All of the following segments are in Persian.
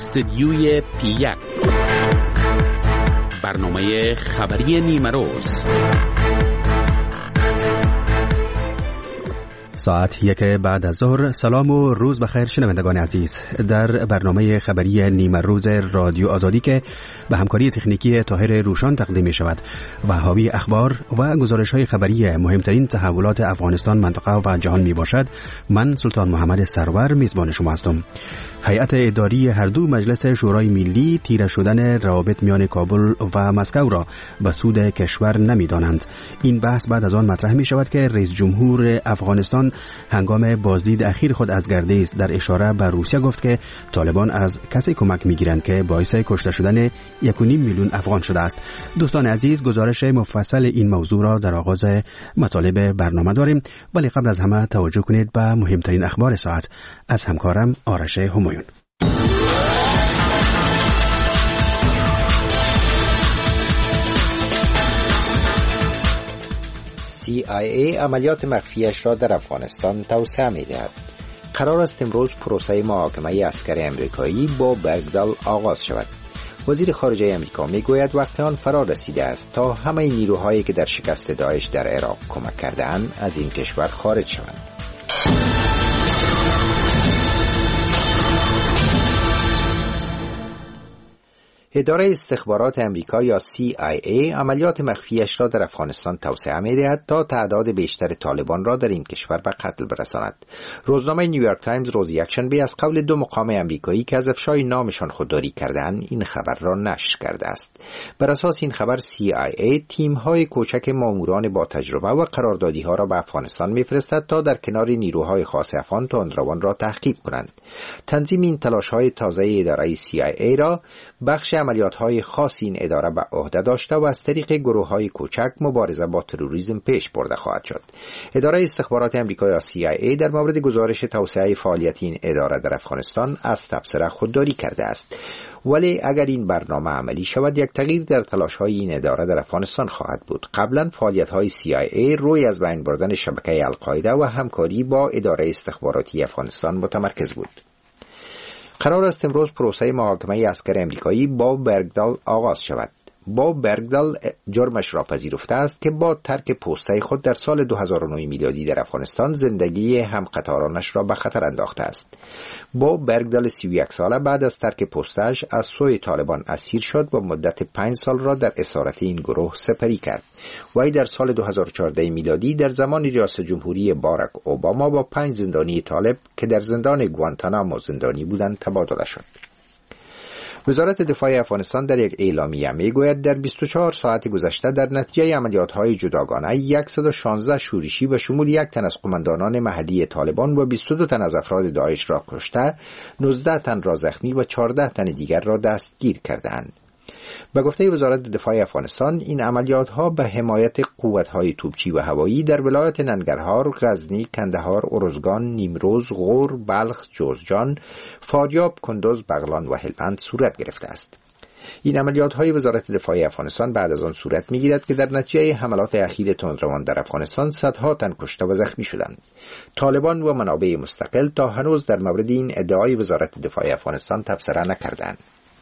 استدیوی پی1 برنامه خبری نیمروز ساعت 1 بعد از ظهر. سلام و روز بخیر شنوندگان عزیز. در برنامه خبری نیمه روز رادیو آزادی که به همکاری تکنیکی طاهر روشان تقدیم می شود و حاوی اخبار و گزارش های خبری مهمترین تحولات افغانستان، منطقه و جهان می باشد، من سلطان محمد سرور میزبان شما هستم. هیئت اداری هر دو مجلس شورای ملی تیره شدن روابط میان کابل و مسکو را به سود کشور نمی دانند. این بحث بعد از آن مطرح می شود که رئیس جمهور افغانستان هنگام بازدید اخیر خود از گردیز در اشاره به روسیه گفت که طالبان از کسی کمک میگیرند که باعث کشته شدن 1.5 میلیون افغان شده است. دوستان عزیز، گزارش مفصل این موضوع را در آغاز مطالب برنامه داریم، ولی قبل از همه توجه کنید به مهمترین اخبار ساعت از همکارم آرش همایون. CIA عملیات مخفیش را در افغانستان توسعه می‌دهد. قرار است امروز پروسه محاکمه عسکر امریکایی با برگدال آغاز شود. وزیر خارجه امریکا میگوید وقت آن فرا رسیده است تا همه نیروهایی که در شکست داعش در عراق کمک کرده‌اند از این کشور خارج شوند. اداره استخبارات امریکا یا CIA عملیات مخفیش را در افغانستان توسعه می‌دهد تا تعداد بیشتر طالبان را در این کشور به قتل برساند. روزنامه نیویورک تایمز روز یکشنبه از قول 2 مقام امریکایی که از افشای نامشان خودداری کردند این خبر را نشر کرده است. بر اساس این خبر CIA تیم‌های کوچک ماموران با تجربه و قراردادی‌ها را به افغانستان می‌فرستد تا در کنار نیروهای خاص افغان تندروان را تعقیب کنند. تنظیم این تلاش‌های تازه اداره CIA را بخش عملیات‌های خاص این اداره به عهده داشته و از طریق گروه‌های کوچک مبارزه با تروریسم پیش برده خواهد شد. اداره استخبارات آمریکا یا CIA در مورد گزارش توسعه فعالیت این اداره در افغانستان از تبصره خودداری کرده است. ولی اگر این برنامه عملی شود یک تغییر در تلاش‌های این اداره در افغانستان خواهد بود. قبلا فعالیت‌های CIA روی از بین بردن شبکه القاعده و همکاری با اداره استخباراتی افغانستان متمرکز بود. قرار است امروز پروسه محاکمه عسکر امریکایی باب برگدال آغاز شود. باب برگدال جرمش را پذیرفته است که با ترک پوسته خود در سال 2009 میلادی در افغانستان زندگی همقطارانش را به خطر انداخته است. باب برگدال 31 ساله بعد از ترک پوستش از سوی طالبان اسیر شد و مدت 5 سال را در اسارت این گروه سپری کرد. وی در سال 2014 میلادی در زمان ریاست جمهوری باراک اوباما با 5 زندانی طالب که در زندان گوانتانامو زندانی بودند تبادله شد. وزارت دفاع افغانستان در یک اعلامیه میگوید در 24 ساعت گذشته در نتیجه عملیات‌های جداگانه 116 شورشی و شمول 1 تن از قماندانان محلی طالبان و 22 تن از افراد داعش را کشته، 19 تن را زخمی و 14 تن دیگر را دستگیر کردند. به گفته وزارت دفاع افغانستان این عملیات‌ها به حمایت قوت‌های توپچی و هوایی در ولایت ننگرهار، غزنی، کندهار، ارزگان، نیمروز، غور، بلخ، جوزجان، فاریاب، کندز، بغلان و هلمند صورت گرفته است. این عملیات‌های وزارت دفاع افغانستان بعد از آن صورت می‌گیرد که در نتیجه حملات اخیر تندروان در افغانستان صدها تن کشته و زخمی شدند. طالبان و منابع مستقل تا هنوز در مورد این ادعای وزارت دفاع افغانستان تبصره نکردند.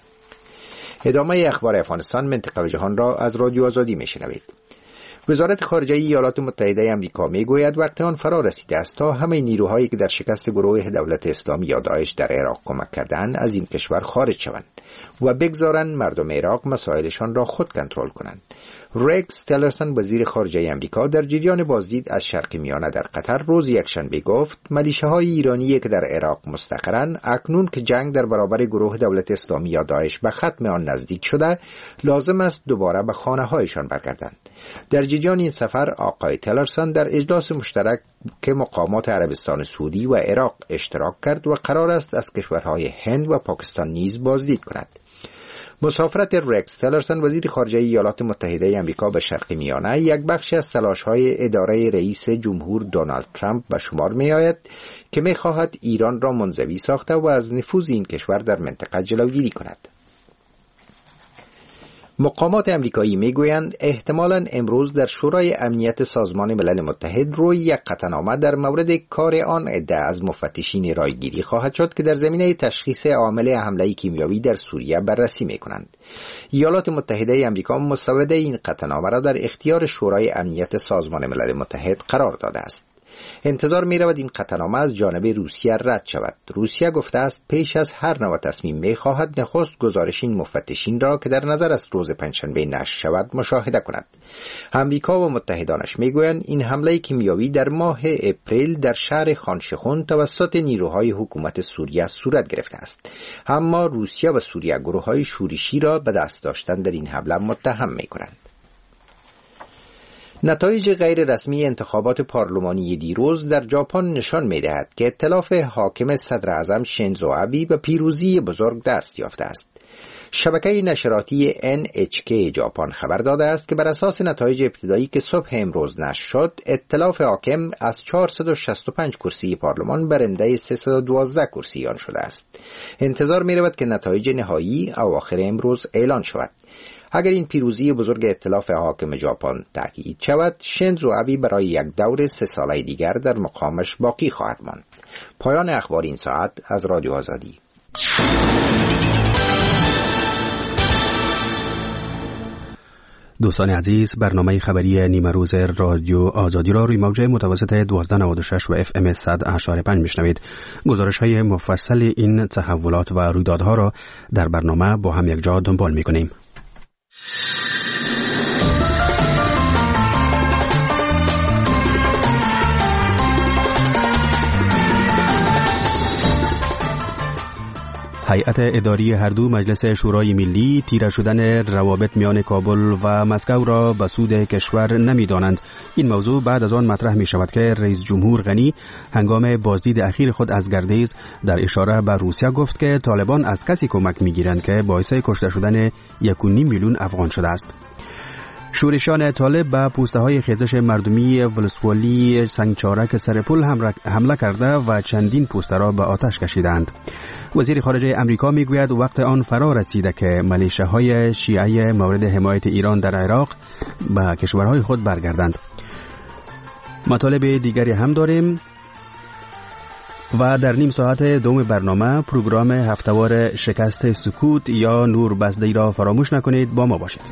ادامه اخبار افغانستان، منطقه و جهان را از رادیو آزادی میشنوید. وزارت خارجه ایالات متحده آمریکا میگوید وقت آن فرا رسیده است تا همه نیروهایی که در شکست گروه دولت اسلامی یا داعش در عراق کمک کردند از این کشور خارج شوند و بگذارند مردم عراق مسائلشان را خود کنترل کنند. رکس تیلرسون وزیر خارجه آمریکا در جریان بازدید از شرق میانه در قطر روز یکشنبه گفت ملیشه‌های ایرانی که در عراق مستقرند اکنون که جنگ در برابر گروه دولت اسلامی یا داعش به ختم آن نزدیک شده لازم است دوباره به خانه‌هایشان برگردند. در جریان این سفر آقای تیلرسون در اجلاس مشترک که مقامات عربستان سعودی و عراق اشتراک کرد و قرار است از کشورهای هند و پاکستان نیز بازدید کند. مسافرت رکس تیلرسون وزیر خارجه ایالات متحده آمریکا به شرق میانه یک بخشی از تلاش‌های اداره رئیس جمهور دونالد ترامپ به شمار می‌آید که می‌خواهد ایران را منزوی ساخته و از نفوذ این کشور در منطقه جلوگیری کند. مقامات امریکایی میگویند احتمالاً امروز در شورای امنیت سازمان ملل متحد روی یک قطعنامه در مورد کار آن عده از مفتشین رایگیری خواهد شد که در زمینه تشخیص عامل حمله کیمیایی در سوریه بررسی میکنند. ایالات متحده آمریکا مسوده این قطعنامه را در اختیار شورای امنیت سازمان ملل متحد قرار داده است. انتظار می رود این قطعنامه از جانب روسیه رد شود. روسیه گفته است پیش از هر نوع تصمیم می خواهد نخست گزارش این مفتشین را که در نظر است روز پنجشنبه نشر شود مشاهده کند. امریکا و متحدانش می گویند این حمله کیمیایی در ماه اپریل در شهر خانشخون توسط نیروهای حکومت سوریه صورت گرفته است. اما روسیه و سوریه گروه‌های شورشی را به دست داشتن در این حمله متهم می کنند. نتایج غیر رسمی انتخابات پارلمانی دیروز در ژاپن نشان می‌دهد که ائتلاف حاکم صدر اعظم شینزو آبی به پیروزی بزرگ دست یافته است. شبکه نشراتی NHK ژاپن خبر داده است که بر اساس نتایج ابتدایی که صبح امروز نشر شد، ائتلاف حاکم از 465 کرسی پارلمان برنده 312 کرسی آن شده است. انتظار می‌رود که نتایج نهایی اواخر امروز اعلان شود. اگر این پیروزی بزرگ ائتلاف حاکم ژاپن تأکید شود، شینزو آبی برای یک دور 3 ساله دیگر در مقامش باقی خواهد ماند. پایان اخبار این ساعت از رادیو آزادی. دوستان عزیز، برنامه خبری نیمه روز رادیو آزادی را روی موج متوسط 1296 و FM 100.5 میشنوید. گزارش های مفصل این تحولات و رویدادها را در برنامه با هم یک جا دنبال میکنیم. هیئت اداری هر دو مجلس شورای ملی تیره شدن روابط میان کابل و مسکو را به سود کشور نمی‌دانند. این موضوع بعد از آن مطرح می شود که رئیس جمهور غنی هنگام بازدید اخیر خود از گردیز در اشاره به روسیه گفت که طالبان از کسی کمک می‌گیرند که باعث کشته شدن 1.5 میلیون افغان شده است. شورشیان طالب به پوسته‌های خیزش مردمی ولسوالی سنگچارک سرپل حمله کرده و چندین پوسته را به آتش کشیدند. وزیر خارجه امریکا میگوید وقت آن فرا رسیده که ملیشه‌های شیعه مورد حمایت ایران در عراق به کشورهای خود برگردند. مطالب دیگری هم داریم و در نیم ساعت دوم برنامه پروگرام هفته‌وار شکست سکوت یا نور بزدی را فراموش نکنید، با ما باشید.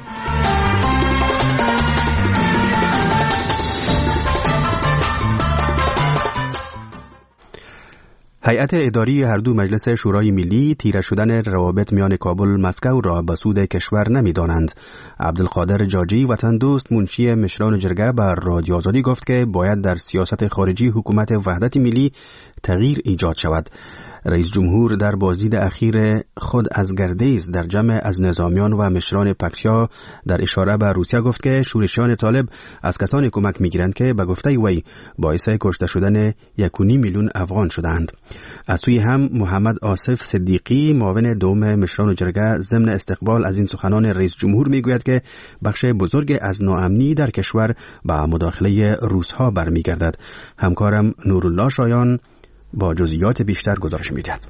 هیئت اداری هر دو مجلس شورای ملی تیره شدن روابط میان کابل و مسکو را به سود کشور نمی‌دانند. عبدالقادر جاجی وطن دوست منشی مشران جرگه بر رادیو آزادی گفت که باید در سیاست خارجی حکومت وحدت ملی تغییر ایجاد شود. رئیس جمهور در بازدید اخیر خود از گردیز در جمع از نظامیان و مشران پکتیا در اشاره به روسیه گفت که شورشیان طالب از کسانی کمک می‌گیرند که به گفته وی باعث کشته شدن 1.5 میلیون افغان شدند. از سوی هم محمد آصف صدیقی معاون دوم مشران جرگه ضمن استقبال از این سخنان رئیس جمهور میگوید که بخش بزرگ از ناامنی در کشور به مداخله روس‌ها برمیگردد. همکارم نورالله شایان با جزئیات بیشتر گزارش می‌دهد.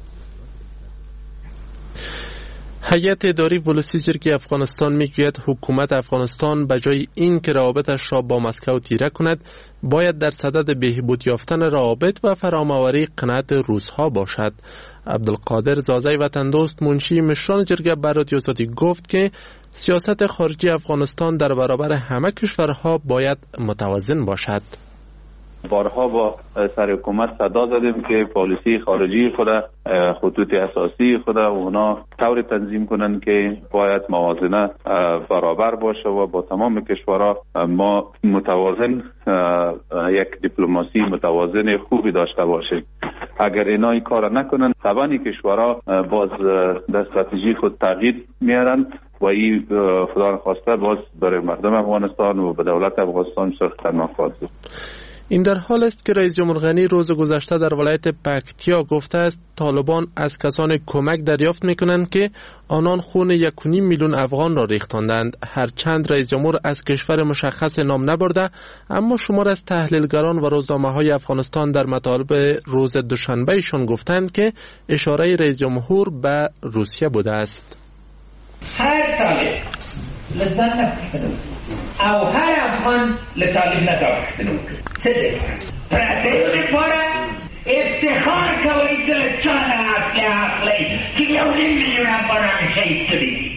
هیئت اداری ولسی جرگه افغانستان میگوید حکومت افغانستان به جای این که روابطش را با مسکو تیره کند، باید در صدد بهبود یافتن روابط و فرامآوری قناعت روس‌ها باشد. عبدالقادر زازی وطن دوست منشی مشران جرگه بر رادیو آزادی گفت که سیاست خارجی افغانستان در برابر همه کشورها باید متوازن باشد. بارها با سر حکومت صدا زدیم که پالیسی خارجی خود، خطوط اساسی خود اونا طور تنظیم کنن که باید موازنه برابر باشه و با تمام کشورها ما متوازن یک دیپلماسی متوازن خوبی داشته باشیم. اگر اینا این کار نکنن، طبعا کشورها باز در استراتژی خود تغییر میارن و این خدا خواسته باز برای مردم افغانستان و به دولت افغانستان سخت خطرناک خواهد بود. این در حال است که رئیس جمهور غنی روز گذشته در ولایت پکتیا گفته است طالبان از کسان کمک دریافت میکنند که آنان خون 1.5 میلیون افغان را ریختاندند. هرچند رئیس جمهور از کشور مشخص نام نبرده، اما شمار از تحلیلگران و روزنامه‌های افغانستان در مطالب روز دوشنبه ایشان گفتند که اشاره رئیس جمهور به روسیه بوده است. هر سال لذت نبخشتنو او هر افغان لطالب نداخشتنو صدق پراتیش باره افتخار کوئی که چانه اصلی عقلی که 1.5 میلیون افغان شهید شدی.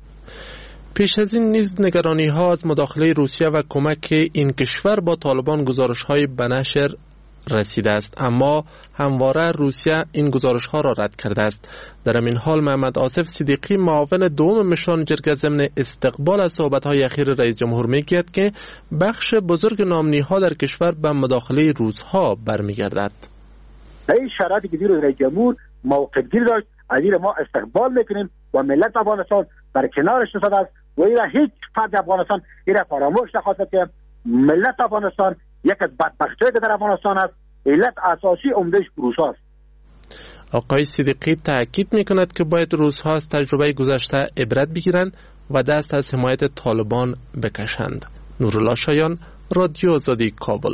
پیش از این نیز نگرانی ها از مداخله روسیه و کمک این کشور با طالبان گزارش های به نشر رسیده است، اما همواره روسیه این گزارش ها را رد کرده است. در این حال محمد آصف صدیقی معاون دوم مشان جرگه ضمن استقبال از صحبت های اخیر رئیس جمهور میگوید که بخش بزرگ نامنی ها در کشور به مداخله روسها برمیگردد. این شرایطی که دیروز رئیس جمهور موقف گیری داشت، از این ما استقبال میکنیم و ملت افغانستان در کنارش نشسته است و این هیچ فرد افغانستان این فراموش نخواهد که ملت افغانستان یک از بدبختی‌ای که در افغانستان است، علت اساسی عمده‌اش روس‌ها است. آقای صدیقی تاکید میکند که باید روس‌ها از تجربه گذشته عبرت بگیرند و دست از حمایت طالبان بکشند. نورالله شایان، رادیو آزادی، کابل.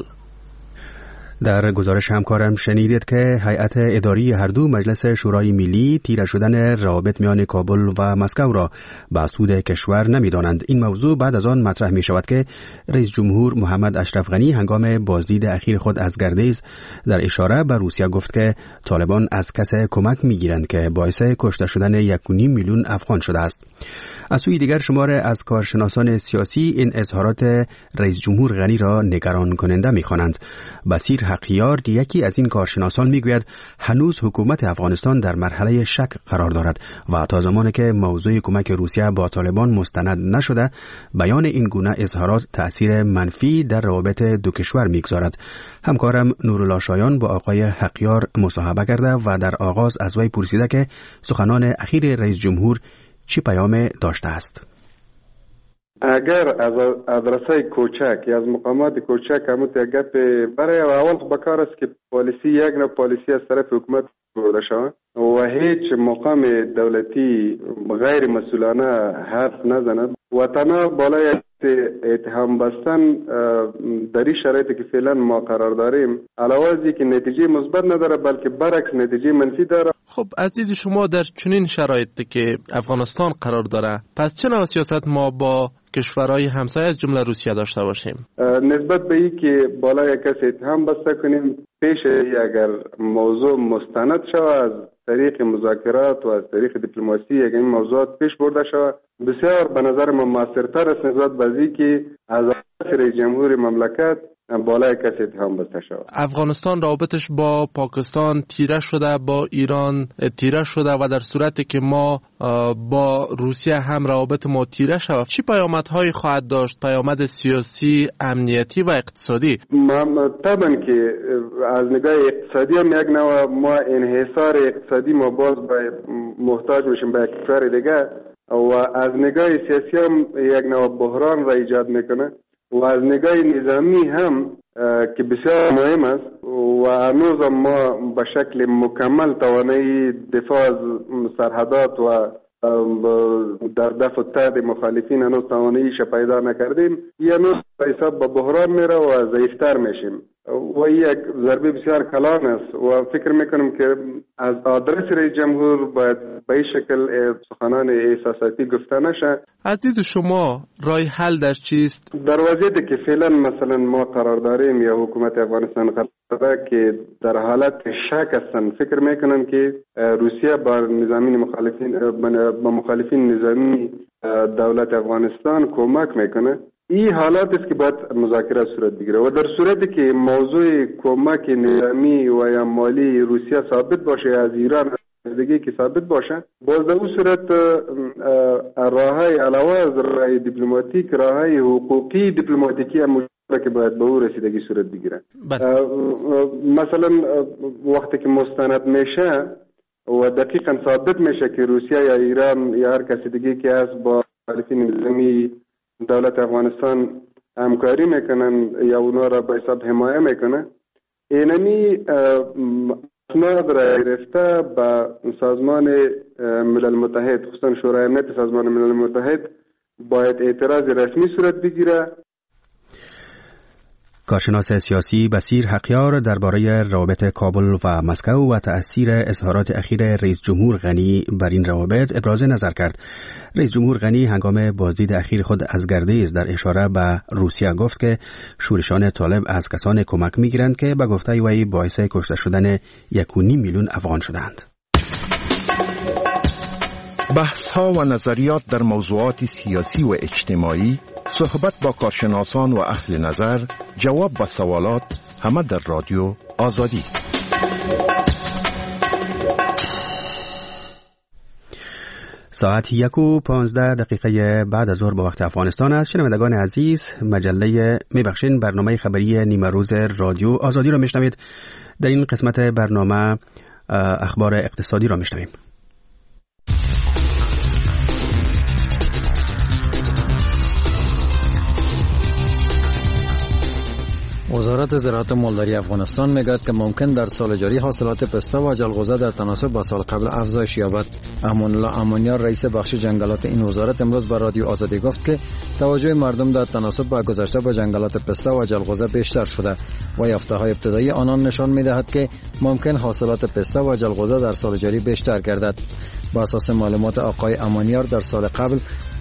در گزارش همکارم شنیدید که هیئت اداری هر دو مجلس شورای ملی تیره شدن روابط میان کابل و مسکو را به سود کشور نمی‌دانند. این موضوع بعد از آن مطرح می شود که رئیس جمهور محمد اشرف غنی هنگام بازدید اخیر خود از گردیز در اشاره به روسیه گفت که طالبان از کسی کمک می‌گیرند که باعث کشته شدن 1.5 میلیون افغان شده است. از سوی دیگر شمار از کارشناسان سیاسی این اظهارات رئیس جمهور غنی را نگران کننده می‌خوانند. بصیر حقیار یکی از این کارشناسان میگوید هنوز حکومت افغانستان در مرحله شک قرار دارد و تا زمانی که موضوع کمک روسیه با طالبان مستند نشده بیان این گونه اظهارات تأثیر منفی در روابط دو کشور میگذارد. همکارم نورالله شایان با آقای حقیار مصاحبه کرده و در آغاز از وی پرسیده که سخنان اخیر رئیس جمهور چی پیام داشته است. اگر از ادرسای کوچک یا از مقامات کوچک همون گپ برای اول بکار است که پالیسی یک نوع پالیسی از طرف حکومت برده شود و هیچ مقام دولتی غیر مسئولانه حرف نزند و تنها بالای اتهام بستن در این شرایطی که فعلا ما قرار داریم علاوه از اینکه نتیجه مثبت نداره بلکه برعکس نتیجه منفی داره. خب از دید شما در چنین شرایطی که افغانستان قرار داره پس چه نوع سیاست ما با کشورهای همسایه از جمله روسیه داشته باشیم؟ نسبت به این که بالای کسی اتهام بسته کنیم پیش اگر موضوع مستند شود از طریق مذاکرات و از طریق دیپلماسی اگر این موضوعات پیش برده شود بسیار به نظر من موثرتر است نسبت به این که از رئیس جمهور مملکت بالای کسی اتهام بسته شود. افغانستان رابطش با پاکستان تیره شده، با ایران تیره شده و در صورتی که ما با روسیه هم روابط ما تیره شود چی پیامدهایی خواهد داشت؟ پیامد سیاسی، امنیتی و اقتصادی؟ طبعا که از نگاه اقتصادی هم یک نوع ما انحصار اقتصادی ما باز محتاج میشیم به کشور دیگه و از نگاه سیاسی هم یک نوع بحران را ایجاد میکنه و از نگاه نظامی هم که بسیار مهم است و هنوز ما به شکل مکمل توانایی دفاع از سرحدات و در دفع تهدید مخالفین هنوز تواناییش پیدا نکردیم یا هنوز به حساب به بحران میره و ضعیفتر میشیم و یک ضربه بسیار کلان است و فکر میکنم که از آدرس رئیس جمهور باید به این شکل سخنان احساساتی گفته نشه. از دید شما راه حل در چیست؟ در وضعیتی که فعلا مثلا ما قرار داریم یا حکومت افغانستان قرار داره که در حالت شک هستن فکر میکنن که روسیه با مخالفین نظامی دولت افغانستان کمک میکنه. این حالات است که باید مذاکره صورت بگیره و در صورتی که موضوع کمک نظامی و یا مالی روسیه ثابت باشه از ایران دیگه که ثابت باشه باز در اون صورت راههای علاوه از راه دیپلماتیک راههای حقوقی دیپلماتیکی هم که باید به او رسیدگی صورت بگیره. مثلا وقتی که مستند میشه و دقیقا ثابت میشه که روسیه یا ایران یا هر کسی دیگه که هست با مخالفین نظامی دولت افغانستان همکاری میکنن یا اونا را به حساب حمایه میکنه اینمی اسناد را گرفته به سازمان ملل متحد خصوصا شورای امنیت سازمان ملل متحد، باید اعتراض رسمی صورت بگیره. 1 کارشناس سیاسی بصیر حقیار درباره روابط کابل و مسکو و تأثیر اظهارات اخیر رئیس جمهور غنی بر این روابط ابراز نظر کرد. رئیس جمهور غنی هنگام بازدید اخیر خود از گردیز در اشاره به روسیه گفت که شورشان طالب از کسان کمک می‌گیرند که به گفته وی باعث کشته شدن 1.5 میلیون افغان شدند. بحث‌ها و نظریات در موضوعات سیاسی و اجتماعی، صحبت با کارشناسان و اهل نظر، جواب به سوالات، همه در رادیو آزادی. ساعت 1:15 بعد از ظهر به وقت افغانستان است. شنوندگان عزیز، برنامه خبری نیمه روز رادیو آزادی را میشنوید. در این قسمت برنامه اخبار اقتصادی را میشنویم. وزارت زراعت و مالداری افغانستان میگوید که ممکن در سال جاری حاصلات پسته و جلغوزه در تناسب با سال قبل افزایش یابد. امان الله امانیار رئیس بخش جنگلات این وزارت امروز به رادیو آزادی گفت که توجه مردم در تناسب با گذشته به جنگلات پسته و جلغوزه بیشتر شده و یافته‌های ابتدایی آنان نشان می‌دهد که ممکن حاصلات پسته و جلغوزه در سال جاری بیشتر گردد. با اساس معلومات آقای امانیار در سال قبل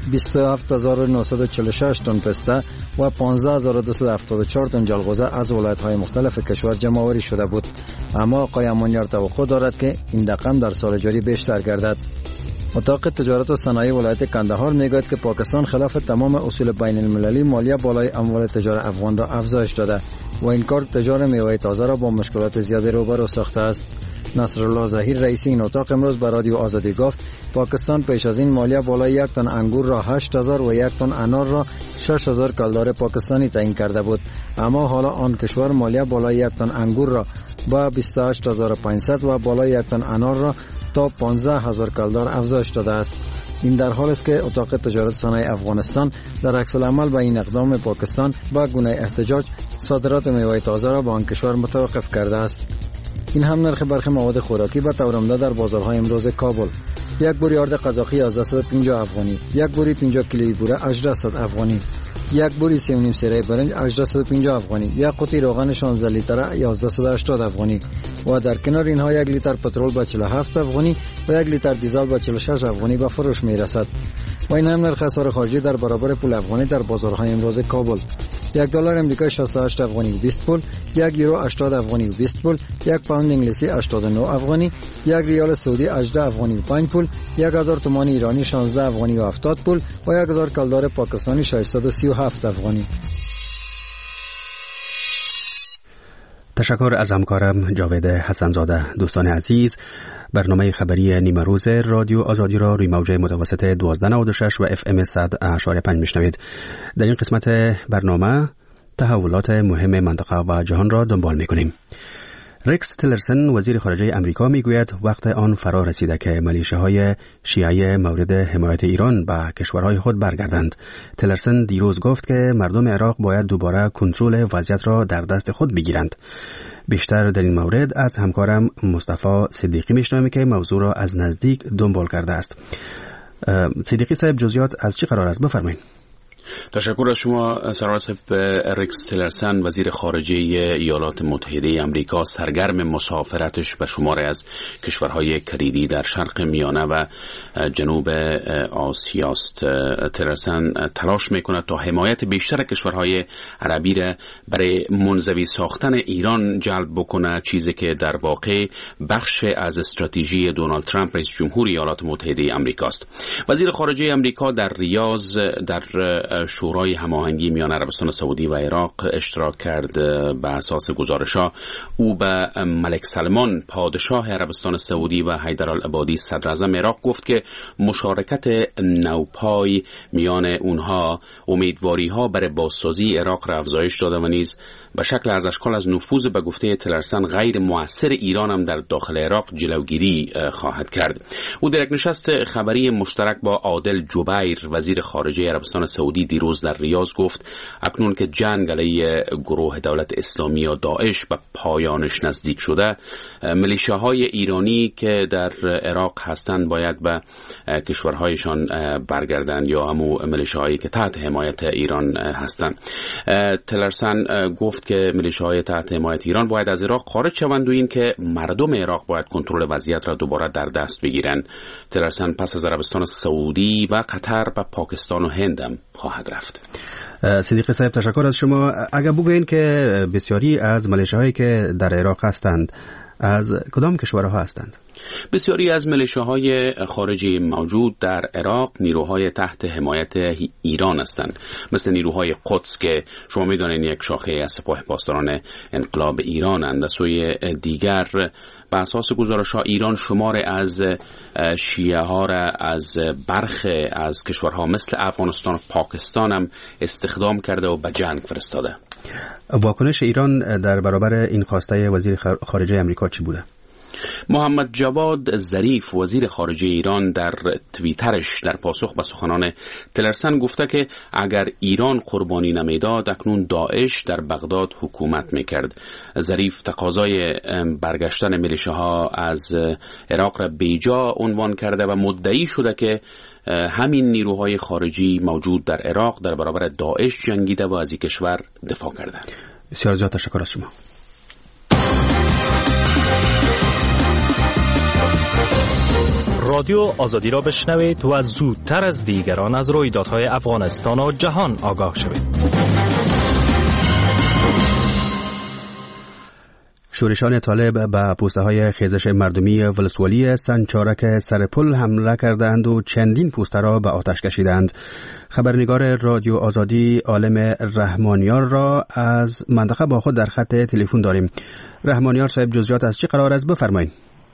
27946 تن پسته و 15274 تن جلغوزه از ولایت‌های مختلف کشور جمع‌آوری شده بود، اما آقای امانیار توقع دارد که این رقم در سال جاری بیشتر گردد. اتاق تجارت و صنایع ولایت کندهار میگوید که پاکستان خلاف تمام اصول بین المللی مالیه بالای اموال تجار افغان را افزایش داده و این کار تجار میوه تازه را با مشکلات زیادی روبرو ساخته است. نصرالله ظهیر رئیس این اتاق امروز به رادیو آزادی گفت پاکستان پیش از این مالیه بالای 1 تن انگور را 8000 و 1 تن انار را 6000 کلدار پاکستانی تعیین کرده بود، اما حالا آن کشور مالیه بالای 1 تن انگور را با 28500 و بالای 1 تن انار را تا 15000 کلدار افزایش داده است. این در حالی است که اتاق تجارت صنایع افغانستان در عکس العمل به این اقدام پاکستان با گونه احتجاج صادرات میوه تازه را به آن کشور متوقف کرده است. این هم نرخ برخی مواد خوراکی به تورم در بازارهای امروز کابل: یک بوری آرد قزاقی 1150 افغانی، یک بوری 50 کیلویی بوره 1800 افغانی، یک بوری 3.5 سیره برنج 1850 افغانی، یک قوطی روغن 16 لیتره 1180 افغانی و در کنار اینها 1 لیتر پترول به 47 افغانی و 1 لیتر دیزل به 46 افغانی به فروش می رسد. و این هم نرخ اسعار خارجی در برابر پول افغانی در بازارهای امروز کابل: $1 امریکایی 68 افغانی و 20 پول، 1 یورو 80 افغانی و 20 پول، 1 پوند انگلیسی 89 افغانی، 1 ریال سعودی 18 افغانی و 5 پول، 1000 تومان ایرانی 16 افغانی و 70 پول و 1000 کلدار پاکستانی 637 افغانی. تشکر از همکارم جاوید حسنزاده. دوستان عزیز، برنامه خبری نیمه روز رادیو آزادی را روی موج متوسط 1296 و FM 100.5 میشنوید. در این قسمت برنامه تحولات مهم منطقه و جهان را دنبال میکنیم. رکس تیلرسن وزیر خارجه امریکا میگوید وقت آن فرا رسیده که ملیشه‌های شیعه مورد حمایت ایران به کشورهای خود برگردند. تیلرسن دیروز گفت که مردم عراق باید دوباره کنترل وضعیت را در دست خود بگیرند. بیشتر در این مورد از همکارم مصطفی صدیقی میشنویم که موضوع را از نزدیک دنبال کرده است. صدیقی صاحب، جزئیات از چی قرار است؟ بفرمایید. تشکر از شما سرور صاحب. رکس تیلرسن وزیر خارجه ایالات متحده آمریکا سرگرم مسافرتش به شماری از کشورهای کلیدی در شرق میانه و جنوب آسیا است. تیلرسن تلاش میکند تا حمایت بیشتر کشورهای عربی را برای منزوی ساختن ایران جلب بکنه، چیزی که در واقع بخش از استراتژی دونالد ترامپ رئیس جمهور ایالات متحده آمریکا است. وزیر خارجه آمریکا در ریاض در شورای هماهنگی میان عربستان سعودی و عراق اشتراک کرد. به اساس گزارش‌ها او به ملک سلمان پادشاه عربستان سعودی و حیدرالعبادی صدر اعظم عراق گفت که مشارکت نوپای میان اونها امیدواری‌ها برای بازسازی عراق را افزایش داده و نیز به شکل از اشکال از نفوذ به گفته تیلرسن غیر مؤثر ایران هم در داخل عراق جلوگیری خواهد کرد. او در یک نشست خبری مشترک با عادل جبیر وزیر خارجه عربستان سعودی سعودی دیروز در ریاض گفت اکنون که جنگ علیه گروه دولت اسلامی یا داعش به پایانش نزدیک شده، میلیشیاهای ایرانی که در عراق هستند باید به کشورهایشان برگردند یا همو میلیشیاهایی که تحت حمایت ایران هستند. تلرسن گفت که میلیشیاهای تحت حمایت ایران باید از عراق خارج شوند و این که مردم عراق باید کنترل وضعیت را دوباره در دست بگیرند. تلرسن پس از عربستان سعودی و قطر به پاکستان و هند هم خواهد رفت. صدیق صاحب تشکر از شما. اگر بگوین که بسیاری از میلیشیاهایی که در عراق هستند از کدام کشورها هستند؟ بسیاری از میلیشیاهای خارجی موجود در عراق نیروهای تحت حمایت ایران هستند، مثل نیروهای قدس که شما می‌دانید یک شاخه از سپاه پاسداران انقلاب ایران اند. سوی دیگر بر اساس گزارش‌ها ایران شمار از شیعه ها را از برخ از کشورها مثل افغانستان و پاکستان هم استخدام کرده و به جنگ فرستاده. واکنش ایران در برابر این خواسته وزیر خارجه آمریکا چی بوده؟ محمد جواد ظریف وزیر خارجه ایران در توییترش در پاسخ به سخنان تلرسن گفته که اگر ایران قربانی نمیداد اکنون داعش در بغداد حکومت میکرد. ظریف تقاضای برگشتن میلیشیاها از عراق را بیجا عنوان کرده و مدعی شده که همین نیروهای خارجی موجود در عراق در برابر داعش جنگیده و از این کشور دفاع کرده. بسیار زیاد تشکر از شما. رادیو آزادی را بشنوید و زودتر از دیگران از رویدادهای افغانستان و جهان آگاه شوید. شورشان طالب به پوسته‌های خیزش مردمی ولسوالی سنچارک سرپل حمله کردند و چندین پوسته را به آتش کشیدند. خبرنگار رادیو آزادی عالم رحمانیار را از منطقه با خود در خط تلفن داریم. رحمانیار صاحب، جزئیات از چه قرار است بفرمایید؟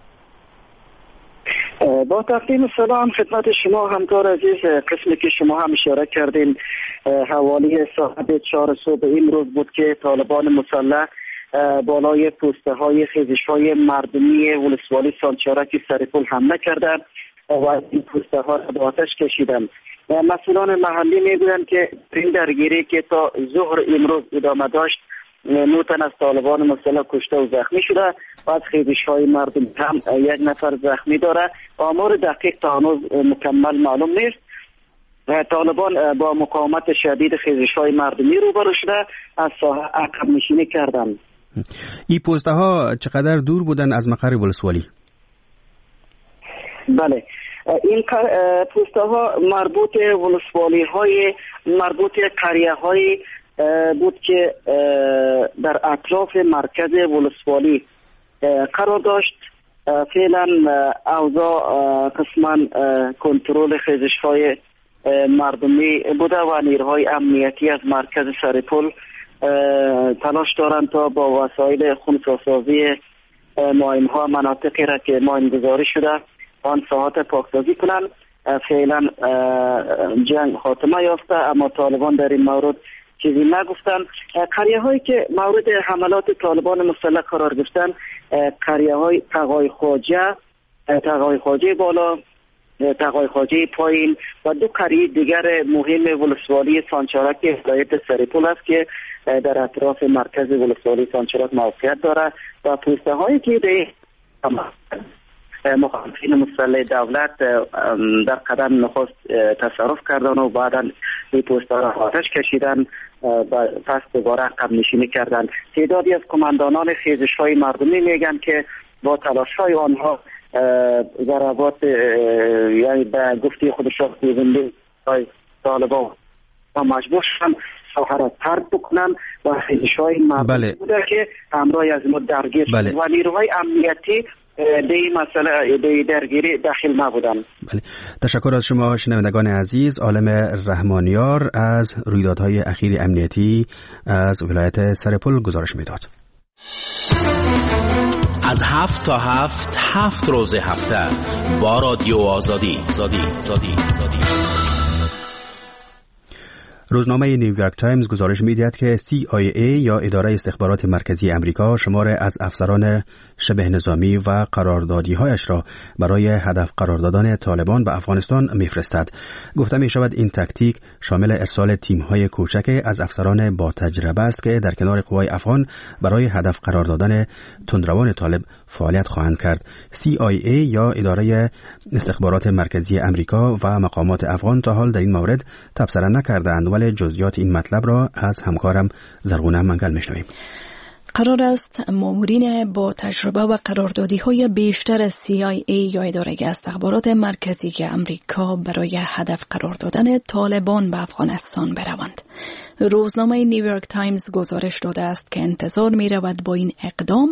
با تقدیم سلام خدمت شما همکار عزیز، قسمی که شما هم اشاره کردین حوالی ساعت 4 صبح امروز بود که طالبان مسلح بالای پوسته های خیزش های مردمی ولسوالی سانچارک سرپل حمله کردند و این پوسته ها را به آتش کشیدند. مسئولان محلی میگویند که این درگیری که تا ظهر امروز ادامه داشت 9 تن از طالبان مسلح کشته و زخمی شده و از خیزش های مردم هم 1 نفر زخمی داره. آمار دقیق تا هنوز مکمل معلوم نیست. طالبان با مقاومت شدید خیزش های مردمی روبرو شده از ساحه عقب نشینی کردند. این پوسته ها چقدر دور بودن از مقر ولسوالی؟ بله، این پوسته ها مربوط ولسوالی های مربوط قریه های بود که در اطراف مرکز ولسوالی قرار داشت. فعلا اوضاع قسما کنترل خیزش های مردمی بوده و نیروهای امنیتی از مرکز سرپل تلاش دارند تا با وسایل خونساسازی مایم ها مناطقی را که مایم گذاری شده آن ساحات پاکسازی کنند. فعلا جنگ خاتمه یافته اما طالبان در این مورد چیزی نگفتن. قریه هایی که مورد حملات طالبان مسلح قرار گرفتن قریه های تقای خواجه بالا، تقای خواجه پایین و 2 قریه دیگر مهم ولسوالی سانچارک ولایت سرپل است که در اطراف مرکز ولسوالی سانچارک موقعیت دارد و پوسته هایی که مخالفین مسلح دولت در قدم نخست تصرف کردن و بعدا این پوسته را آتش کشیدن پس دوباره عقب نشینی کردن. تعدادی از کماندانان خیزش های مردمی میگن که با تلاش های آنها ضربات یعنی به گفته خودشان گوینده های طالبان مجبور شدن ساحه را ترک بکنن و خیزش های مردمی بوده که همراه از ما درگیر شد و نیروهای امنیتی به این مسئله به درگیری داخل نبودن. بله، تشکر از شما شنوندگان عزیز. عالم رحمانیار از رویدادهای اخیر امنیتی از ولایت سرپل گزارش میداد. از 7 تا 7 روز هفته با رادیو آزادی. روزنامه نیویورک تایمز گزارش می‌دهد که CIA یا اداره استخبارات مرکزی آمریکا شمار از افسران شبه نظامی و قراردادی‌هایش را برای هدف قرار دادن طالبان به افغانستان می‌فرستد. گفته می‌شود این تاکتیک شامل ارسال تیم‌های کوچک از افسران با تجربه است که در کنار قوای افغان برای هدف قرار دادن تندروان طالب فعالیت خواهند کرد. CIA یا اداره استخبارات مرکزی امریکا و مقامات افغان تا حال در این مورد تبصره نکردند، ولی جزئیات این مطلب را از همکارم زرغونه منگل میشنویم. قرار است مامورین با تجربه و قراردادی‌های بیشتر از CIA یا اداره استخبارات مرکزی امریکا برای هدف قرار دادن طالبان به افغانستان بروند. روزنامه نیویورک تایمز گزارش داده است که انتظار می‌رود با این اقدام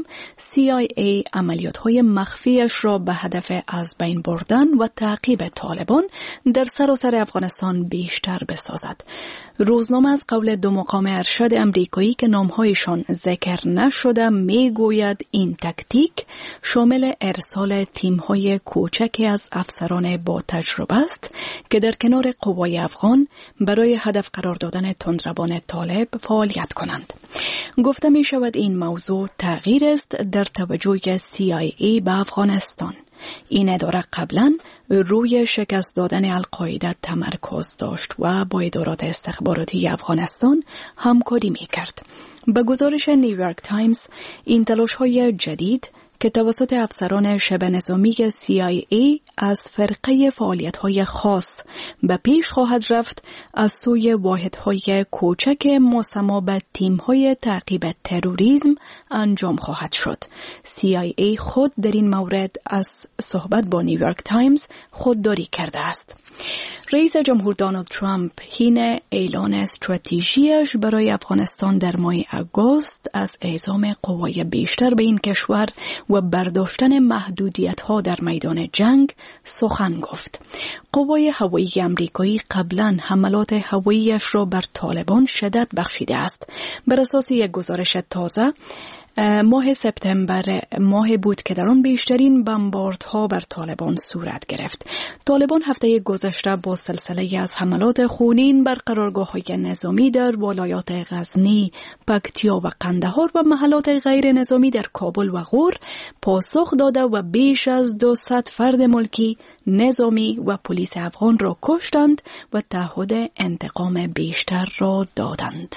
CIA عملیات‌های مخفیش را به هدف از بین بردن و تعقیب طالبان در سراسر افغانستان بیشتر بسازد. روزنامه از قول دو مقام ارشد امریکایی که نام‌هایشان ذکر نشده میگوید این تاکتیک شامل ارسال تیم‌های کوچکی از افسران با تجربه است که در کنار قوای افغان برای هدف قرار دادن تندروان طالب فعالیت کنند. گفته می شود این موضوع تغییر است در توجه CIA به افغانستان. این اداره قبلا روی شکست دادن القاعده تمرکز داشت و با ادارات استخباراتی افغانستان همکاری می کرد. به گزارش نیویورک تایمز این تلاش‌های جدید که توسط افسران شبه نظامی CIA از فرقه فعالیت‌های خاص به پیش خواهد رفت از سوی واحدهای کوچک مسما به تیم‌های تعقیب تروریسم انجام خواهد شد. CIA خود در این مورد از صحبت با نیویورک تایمز خودداری کرده است. رئیس جمهور دونالد ترامپ حین اعلان استراتژیش برای افغانستان در ماه آگوست از اعزام قوای بیشتر به این کشور و برداشتن محدودیت‌ها در میدان جنگ سخن گفت. قوای هوایی آمریکایی قبلا حملات هواییش را بر طالبان شدت بخشیده است. بر اساس یک گزارش تازه ماه سپتامبر ماه بود که در آن بیشترین بمباردها بر طالبان صورت گرفت. طالبان هفته گذشته با سلسله از حملات خونین بر قرارگاه‌های نظامی در ولایات غزنی، پکتیا و قندهار و محلات غیر نظامی در کابل و غور پاسخ داده و بیش از 200 فرد ملکی، نظامی و پلیس افغان را کشتند و تعهد انتقام بیشتر را دادند.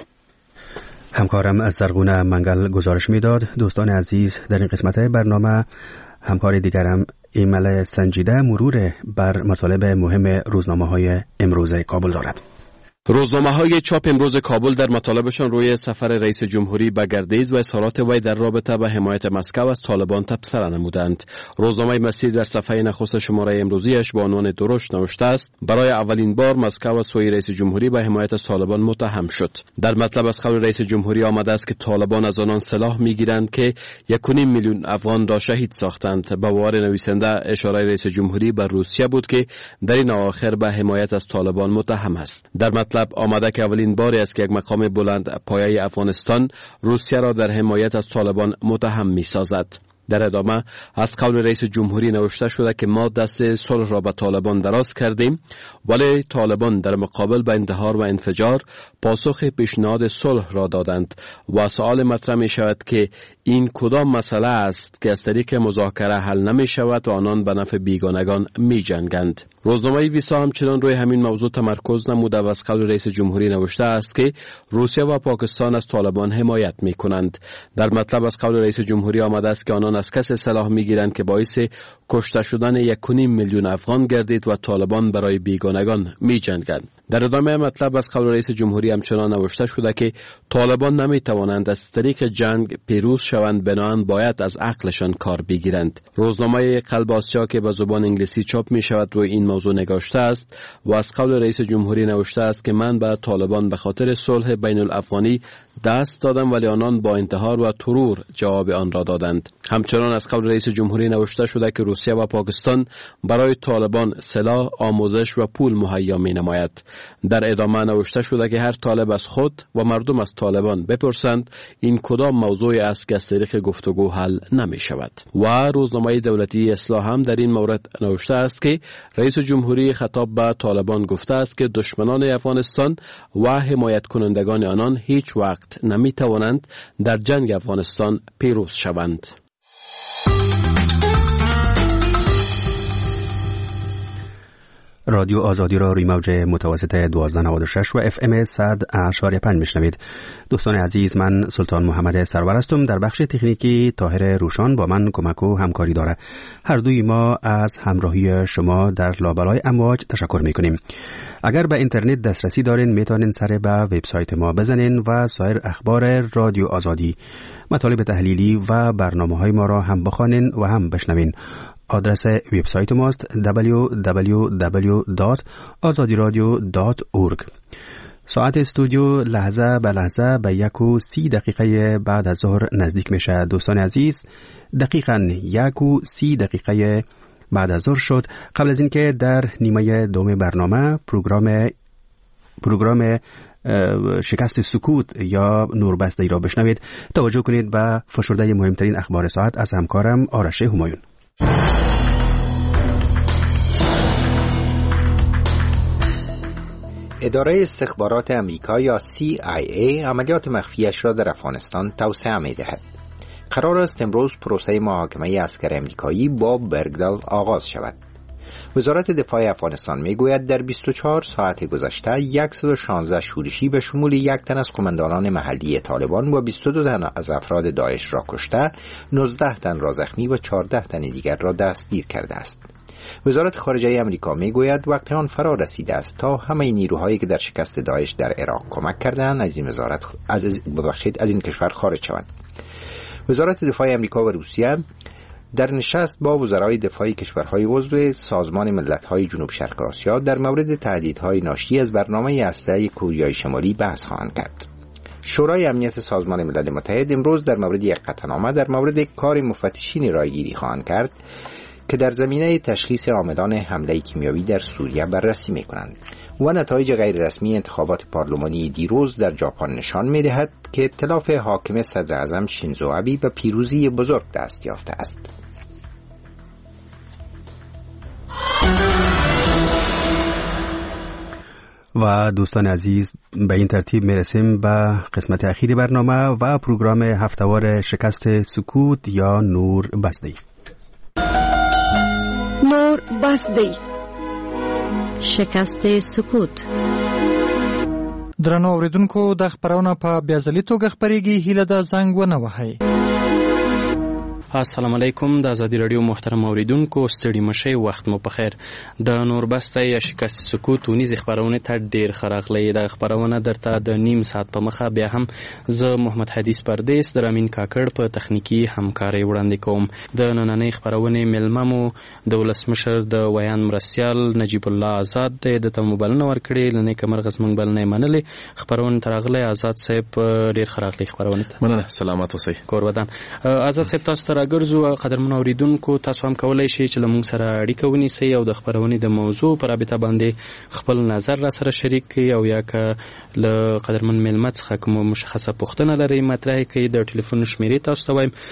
همکارم از زرغونه منگل گزارش میداد. دوستان عزیز، در این قسمت برنامه همکار دیگرم ایمل سنجیده مرور بر مطالب مهم روزنامه‌های امروز کابل دارد. روزنامه‌های چاپ امروز کابل در مطالبشان روی سفر رئیس جمهوری به گردیز و اظهارات وی در رابطه با حمایت مسکو از طالبان تبصره نمودند. روزنامه مسیر در صفحه نخست شماره امروزیش با عنوان درشت نوشته است: برای اولین بار مسکو از سوی رئیس جمهوری به حمایت از طالبان متهم شد. در مطلب از قول رئیس جمهوری آمده است که طالبان از آنان سلاح می‌گیرند که 1.5 میلیون افغان را شهید ساختند. به باور نویسنده اشاره رئیس جمهوری به روسیه بود که در این اواخر به حمایت از طالبان متهم است. در مطلب آمده که اولین باری است که یک مقام بلند پایه افغانستان روسیه را در حمایت از طالبان متهم می‌سازد. در ادامه از قول رئیس جمهوری نوشته شده که ما دست صلح را به طالبان دراز کردیم، ولی طالبان در مقابل به انتحار و انفجار پاسخ پیشنهاد صلح را دادند و سوال مطرح می شود که این کدام مسئله است که از طریق مذاکره حل نمی شود و آنان به نفع بیگانگان می جنگند. روزنامه ویسا همچنان روی همین موضوع تمرکز نموده و از قول رئیس جمهوری نوشته است که روسیه و پاکستان از طالبان حمایت می کنند. در مطلب از قول رئیس جمهوری آمده است که آنان از کسی سلاح می گیرند که باعث کشته شدن 1.5 میلیون افغان گردید و طالبان برای بیگانگان می جنگند. در ادامه مطلب از قول رئیس جمهوری همچنان نوشته شده که طالبان نمی توانند از طریق جنگ پیروز شوند، بنابراین باید از عقلشان کار بگیرند. روزنامه قلب آسیا که به زبان انگلیسی چاپ می شود روی این موضوع نگاشته است و از قول رئیس جمهوری نوشته است که من به طالبان به خاطر صلح بین الافغانی دست دادم، ولی آنان با انتحار و ترور جواب آن را دادند. همچنان از قول رئیس جمهوری نوشته شده که روسیه و پاکستان برای طالبان سلاح، آموزش و پول مهیا می نماید. در ادامه نوشته شده که هر طالب از خود و مردم از طالبان بپرسند این کدام موضوعی است که از طریق گفتگو حل نمی شود. و روزنامه دولتی اصلاح هم در این مورد نوشته است که رئیس جمهوری خطاب به طالبان گفته است که دشمنان افغانستان و حمایت کنندگان آنان هیچ وقت نمی توانند در جنگ افغانستان پیروز شوند. رادیو آزادی را روی موج متوسط 1296 و FM 100.5 میشنوید. دوستان عزیز، من سلطان محمد سرور هستم. در بخش تکنیکی طاهر روشان با من کمک و همکاری داره. هر دوی ما از همراهی شما در لابلای امواج تشکر میکنیم. اگر به اینترنت دسترسی دارین میتونین سر به وبسایت ما بزنین و سایر اخبار رادیو آزادی، مطالب تحلیلی و برنامه‌های ما را هم بخوانین و هم بشنوین. آدرس وبسایت ماست www.azadiradio.org. ساعت استودیو لحظه به لحظه به 1:30 بعد از ظهر نزدیک میشه. دوستان عزیز، دقیقاً 1:30 بعد از ظهر شد. قبل از اینکه در نیمه دوم برنامه پروگرام شکست سکوت یا نوربسته را بشنوید، توجه کنید به فشرده مهمترین اخبار ساعت از همکارم آرش همایون. اداره استخبارات امریکا یا CIA عملیات مخفیش را در افغانستان توسعه می‌دهد. قرار است امروز پروسه محاکمه عسکر امریکایی باب برگدال آغاز شود. وزارت دفاع افغانستان میگوید در 24 ساعت گذشته 116 شورشی به شمول 1 تن از قماندانان محلی طالبان و 22 تن از افراد داعش را کشته، 19 تن را زخمی و 14 تن دیگر را دستگیر کرده است. وزارت خارجه امریکا میگوید وقت آن فرا رسیده است تا همه نیروهایی که در شکست داعش در عراق کمک کردند از این کشور خارج شوند. وزارت دفاع امریکا و روسیه در نشست با وزرای دفاع کشورهای عضو سازمان ملت‌های جنوب شرق آسیا در مورد تهدیدهای ناشی از برنامه اسلحه کوریای شمالی بحث خواهند کرد. شورای امنیت سازمان ملل متحد امروز در مورد یک قطعنامه در مورد کار مفتشین رایگیری خواهند کرد که در زمینه تشخیص عاملان حمله کیمیاوی در سوریه بررسی می‌کنند. و نتایج غیر رسمی انتخابات پارلمانی دیروز در ژاپن نشان می‌دهد که ائتلاف حاکم صدر اعظم شینزو آبی به پیروزی بزرگ دست یافته است. و دوستان عزیز، به این ترتیب میرسیم به قسمت اخیری برنامه و پروگرام هفتهوار شکست سکوت یا نور بسته. نور بسته، شکست سکوت. درنو اوریدونکو، د خبرونه په بیازلي توګه خبرېږي. هیله ده زنګ ونه وهئ. السلام علیکم. د ازادي رادیو محترم اوریدونکو، ستړي مشئ، وخت مو په خیر. د نوربسته یا شکست سکوت ونیز خبرونه ته ډیر خراغلی. د خبرونه درته د نیم ساعت په مخه بیا هم زه محمد حدیث پردیس در امین کاکړ په تخنیکی همکاري وړاندې کوم. د نننۍ خبرونه ملممو د ولسمشر د ویان مرستیال نجیب الله آزاد د تموبلنه ورکړي لنه کمر غزمن بلنه منلې خبرونه ترغله. آزاد صاحب ډیر خراغلی خبرونه ته مننه. سلامات اوسئ. کور ودان. آزاد صاحب تاسو راګرځو. قدرمن اوریدونکو، تاسو هم کولای شئ چې لمونږ سره اړیکه ونیسئ او د خبرونې د موضوع پر رابطه باندې خپل نظر را سره شریک کړئ او یا که له قدرمن میلمه څخه کوم مشخصه پوښتنه لرئ مطرح کړئ. د ټلیفون شمیرې تاسو ته وایم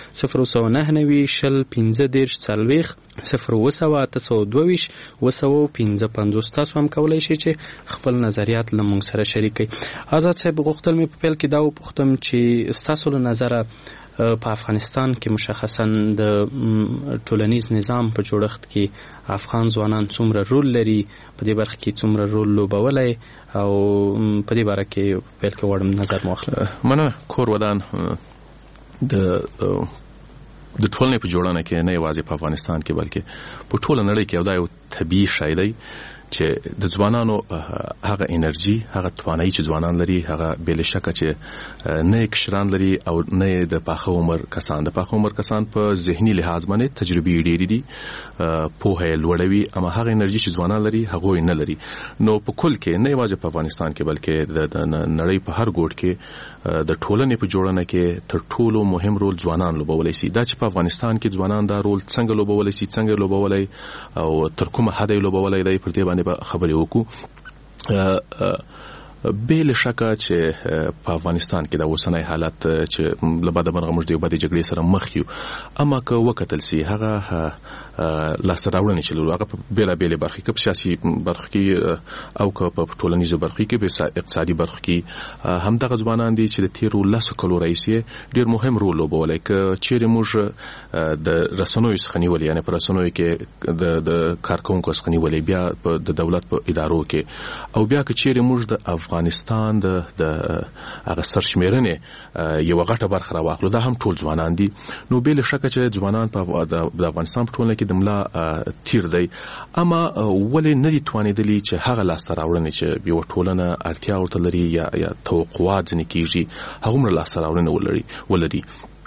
019901540 تاسو هم کولای شئ چې خپل نظریات لمونږ سره شریک کړئ. آزاد صاحب، غوښتل مې په پیل کې دا وپوښتم چې ستاسو له نظره په افغانستان کې مشخصاً د ټولنیز نظام په جوړښت کې افغان ځوانان څومره رول لري، په دې برخه کې څومره رول لوبولی او په دې باره کې پیل کې غواړم نظر مو واخلم. مننه. کور ودان د ټولنې په جوړونه کې نه یوازې په افغانستان کې بلکې په ټوله نړۍ کې دا یو طبیعي شی دی چې د ځوانانو هغه انرژي، هغه توانایي چې ځوانان لري، هغه بل شکه چې نه کشران لري او نه د پاخه عمر کسان. د پاخه عمر کسان په ذهني لحاظ باندې تجربې ډېرې دي، پوهه لوړوي، اما هغه انرژي چې ځوانان لري هغه نه لري. نو په کل کې نه یوازې په افغانستان کې بلکې د نړۍ په هر ګوټ کې د ټولنې په جوړونه کې تر ټولو مهم رول ځوانان لوبولی شي. دا چې په افغانستان کې ځوانان دا رول څنګه لوبولی شي، څنګه لوبولی او تر کومه حد لوبولی دی، پر دې باندې خبرې وکړو. بل شکه چې په افغانستان کې د اوسنۍ حالت چې لباده مرغه موږ د یوبدي جګړې سره مخ یو اما که وکتل سي هغه لاسراوړنې چې لرو هغه په بیلابېلې برخې کې سیاسي برخې کې او که په ټولنیزو برخې کې په اقتصادي برخې کې همدغه ځوانان دي چې د تیرو 10 کلو رئیسي ډیر مهم رول لوبولی که چیرې موږ د رسنیو څخه نیولې یعنی په رسنیو کې د کارکونکو څخه نیولې بیا د دولت په ادارو کې او بیا که چیرې موږ د افغانستان د هغه سرشمیرنې یو غټه برخه راواخلو دا هم ټول ځوانان دي نو بل شکه چې ځوانان په د افغانستان په ټولنه کې د ملا تیر دی اما ولې نه دي توانېدلي چې هغه لاسته راوړنې چې یو ټولنه اړتیا ورته لري یا توقعات ځنې کېږي هغومره لاسته راوړنې ولري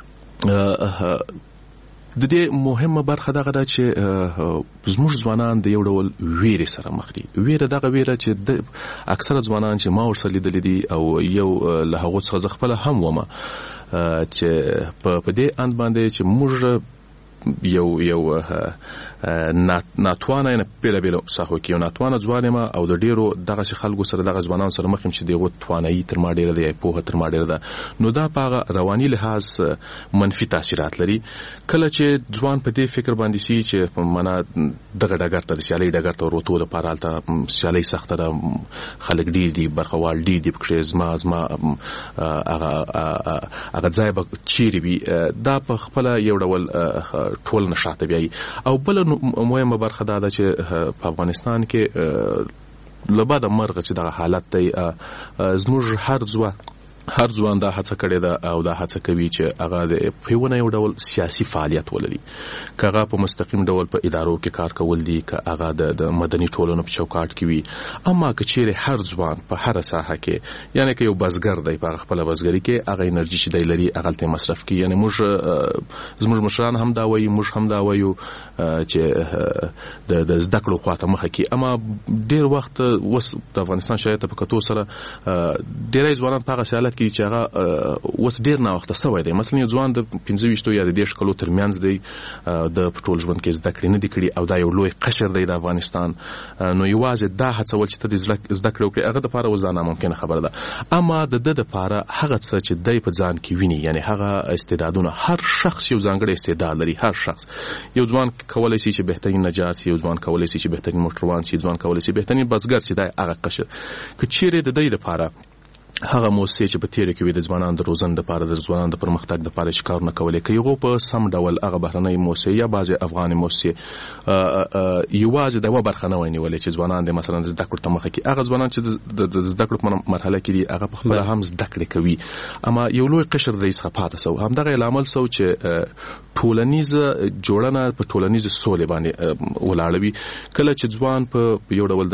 د دې مهمه برخه دغه ده چې زموږ ځوانان د یو ډول ویرې سره مخ دي ویره دغه ویره چې د اکثره ځوانان چې ما ورسره لیدلي دي او یو له هغو څخه زه خپله هم ومه چې په دې اند باندې چې موږ یو ناتوانه نه بیل ساحو کې ناتوانه ځوانه او د ډیرو دغه خلکو سره دغه ځوانان سره مخ هم چې دغه توانایي تر ما ډیره دی په تر ما ډیره ده نو دا په رواني لحاظ منفي تاثیرات لري کله چې ځوان په دې فکر باندې سي چې معنا دغه ډګر ته د سیالي ډګر ته ورته د پارالته سیالي سخت ده خلک ډیر دي برخوال ډیر دي پکې زما هغه ځای به چیرې وي دا په خپل یو ډول ټول نشاته بیاي او بل مهمه برخه دا ده چې په افغانستان کې لباده مرغه چې دغه حالت دی زموږ هر ځوان دا هڅه کړې ده او دا هڅه کوي چې هغه د پیونه یو ډول سیاسي فعالیت ولري که هغه په مستقیم ډول په ادارو کې کار کول دي که هغه د مدني ټولنو په چوکاټ کې وي اما که چیرې هر ځوان په هر ساحه کې یعنی که یو بزګر دی په خپل بزګري کې هغه انرژي چې دی لري هغه ته مصرف کوي یعنی زموږ مشران هم دا وایي موږ هم دا وایو چې د زده کړو خواته مخه کې اما ډیر وخت وس د افغانستان شایعه په کتو سره ډیری ځوانان په هغه حالت کې چې هغه وس ډیر نه وخت سوی دی مثلا یو ځوان د 15 یا د 10 کلو ترمنځ دی د ټول ژوند کې زده کړې نه دی کړي او دا یو لوی قشر دی د افغانستان نو یوازې دا هڅول چې ته زده کړې وکړې هغه د لپاره وزانه ممکنه خبره ده اما د لپاره هغه څه چې دی په ځان کې ویني یعنی هغه استعدادونه هر شخص یو ځانګړی استعداد لري هر شخص یو ځوان کولای شي چې بهترین نجار شي یو ځوان کولای شي چې بهترین موټروان شي ځوان کولای شي بهترین بزګر شي دا هغه قشر که چیرې د دې لپاره هغه موسسې چې په تیرې کې د ځوانانو د روزنې لپاره د ځوانانو د پرمختګ لپاره کارونه کولای کوي په سم ډول هغه بهرنۍ موسسې یا بعضي افغاني موسسې یوازې د و برخه نه ونیولې چې ځوانان د مثلا زده کړو ته مخه کې هغه ځوانان چې د زده کړو په مرحله کې دي هغه په خپل هم زده کړې کوي اما یو لوی قشر د څخه پاتې سو هم دغه عامل سو چې ټولنیز جوړنه په ټولنیز سولې باندې ولاړوي کله چې ځوان په یو ډول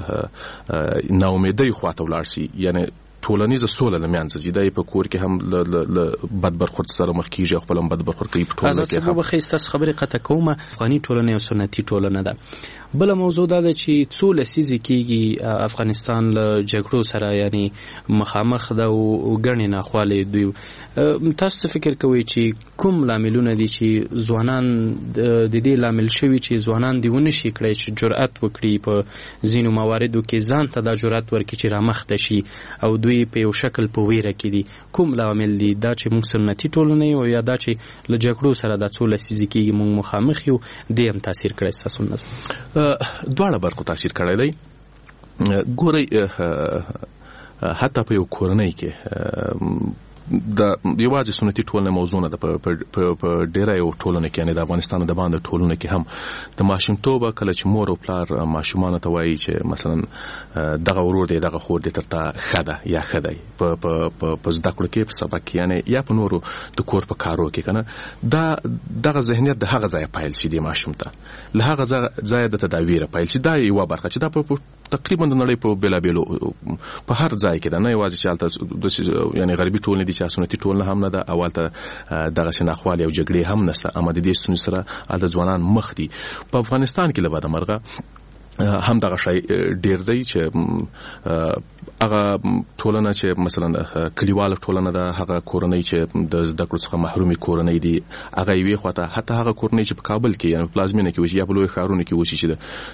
د ناامیدۍ خواته ولاړ شي یعنی ټولنیزه سوله لمنځه زیدای په کور کې هم ل بد برخورد سره مخ کیږي خپل هم بد برخورد کوي په ټولنه کې هم خو به خبرې قطع کوم افغاني ټولنه او سنتي ټولنه ده بل موضوع دا ده چې څو لسیزې کېږي افغانستان له جګړو سره یعنی مخامخ ده او ګڼې ناخوالې دوی تاسو فکر کوئ چې کوم لاملونه دي چې ځوانان د دې لامل شوي چې ځوانان دی ونه شي کړی چې جرأت وکړي په ځینو مواردو کې ځان ته دا جرأت ورکړي چې رامخته شي او دوی په یو شکل په ویره کې دي کوم لامل دي دا چې موږ سنتي ټولنه یو یا دا چې له جګړو سره د څو لسیزې کېږي موږ مخامخ یو دې هم تاثیر کړی ستاسو نظر دواړه برخو تاثیر کړی دی ګورئ حتی په یو کورنۍ کې د یوازې سنتي ټولنه موضوع نه ده په ډیره یو ټولنه کې یعنی د افغانستان د باندې ټولنه کې هم د ماشومتوب کله چې مور او پلار ماشومان ته وایي چې مثلا دغه ورور دی دغه خور دی ترته خده یا خدای په زده کړو کې په سبق یعنی یا په نورو د کور په کارو کې کنه دغه ذهنیت د هغه ځای پایل شي د ماشوم ته له هغه ځای د تداویر پایل شي دا یو برخه چې دا په تقریبا د نړۍ په بیلابیلو په هر ځای کې دا نه یوازې چې حالت یعنی غربي ټولنه دي چې سنتي ټولنه هم نه ده اولته دغه شناخوالي او جګړې هم نشته اما د دې سن سره د ځوانان مخ دي په افغانستان کې لباده مرغه هم دغه شی ډیر دی چې هغه ټولنه چې مثلا کلیواله ټولنه ده هغه کورنۍ چې د زده کړو څخه محرومي کورنۍ دي هغه یوې خواته حتی هغه کورنۍ چې په کابل کې یعنی پلازمینه کې وشي یا په لوی ښارونو کې وشي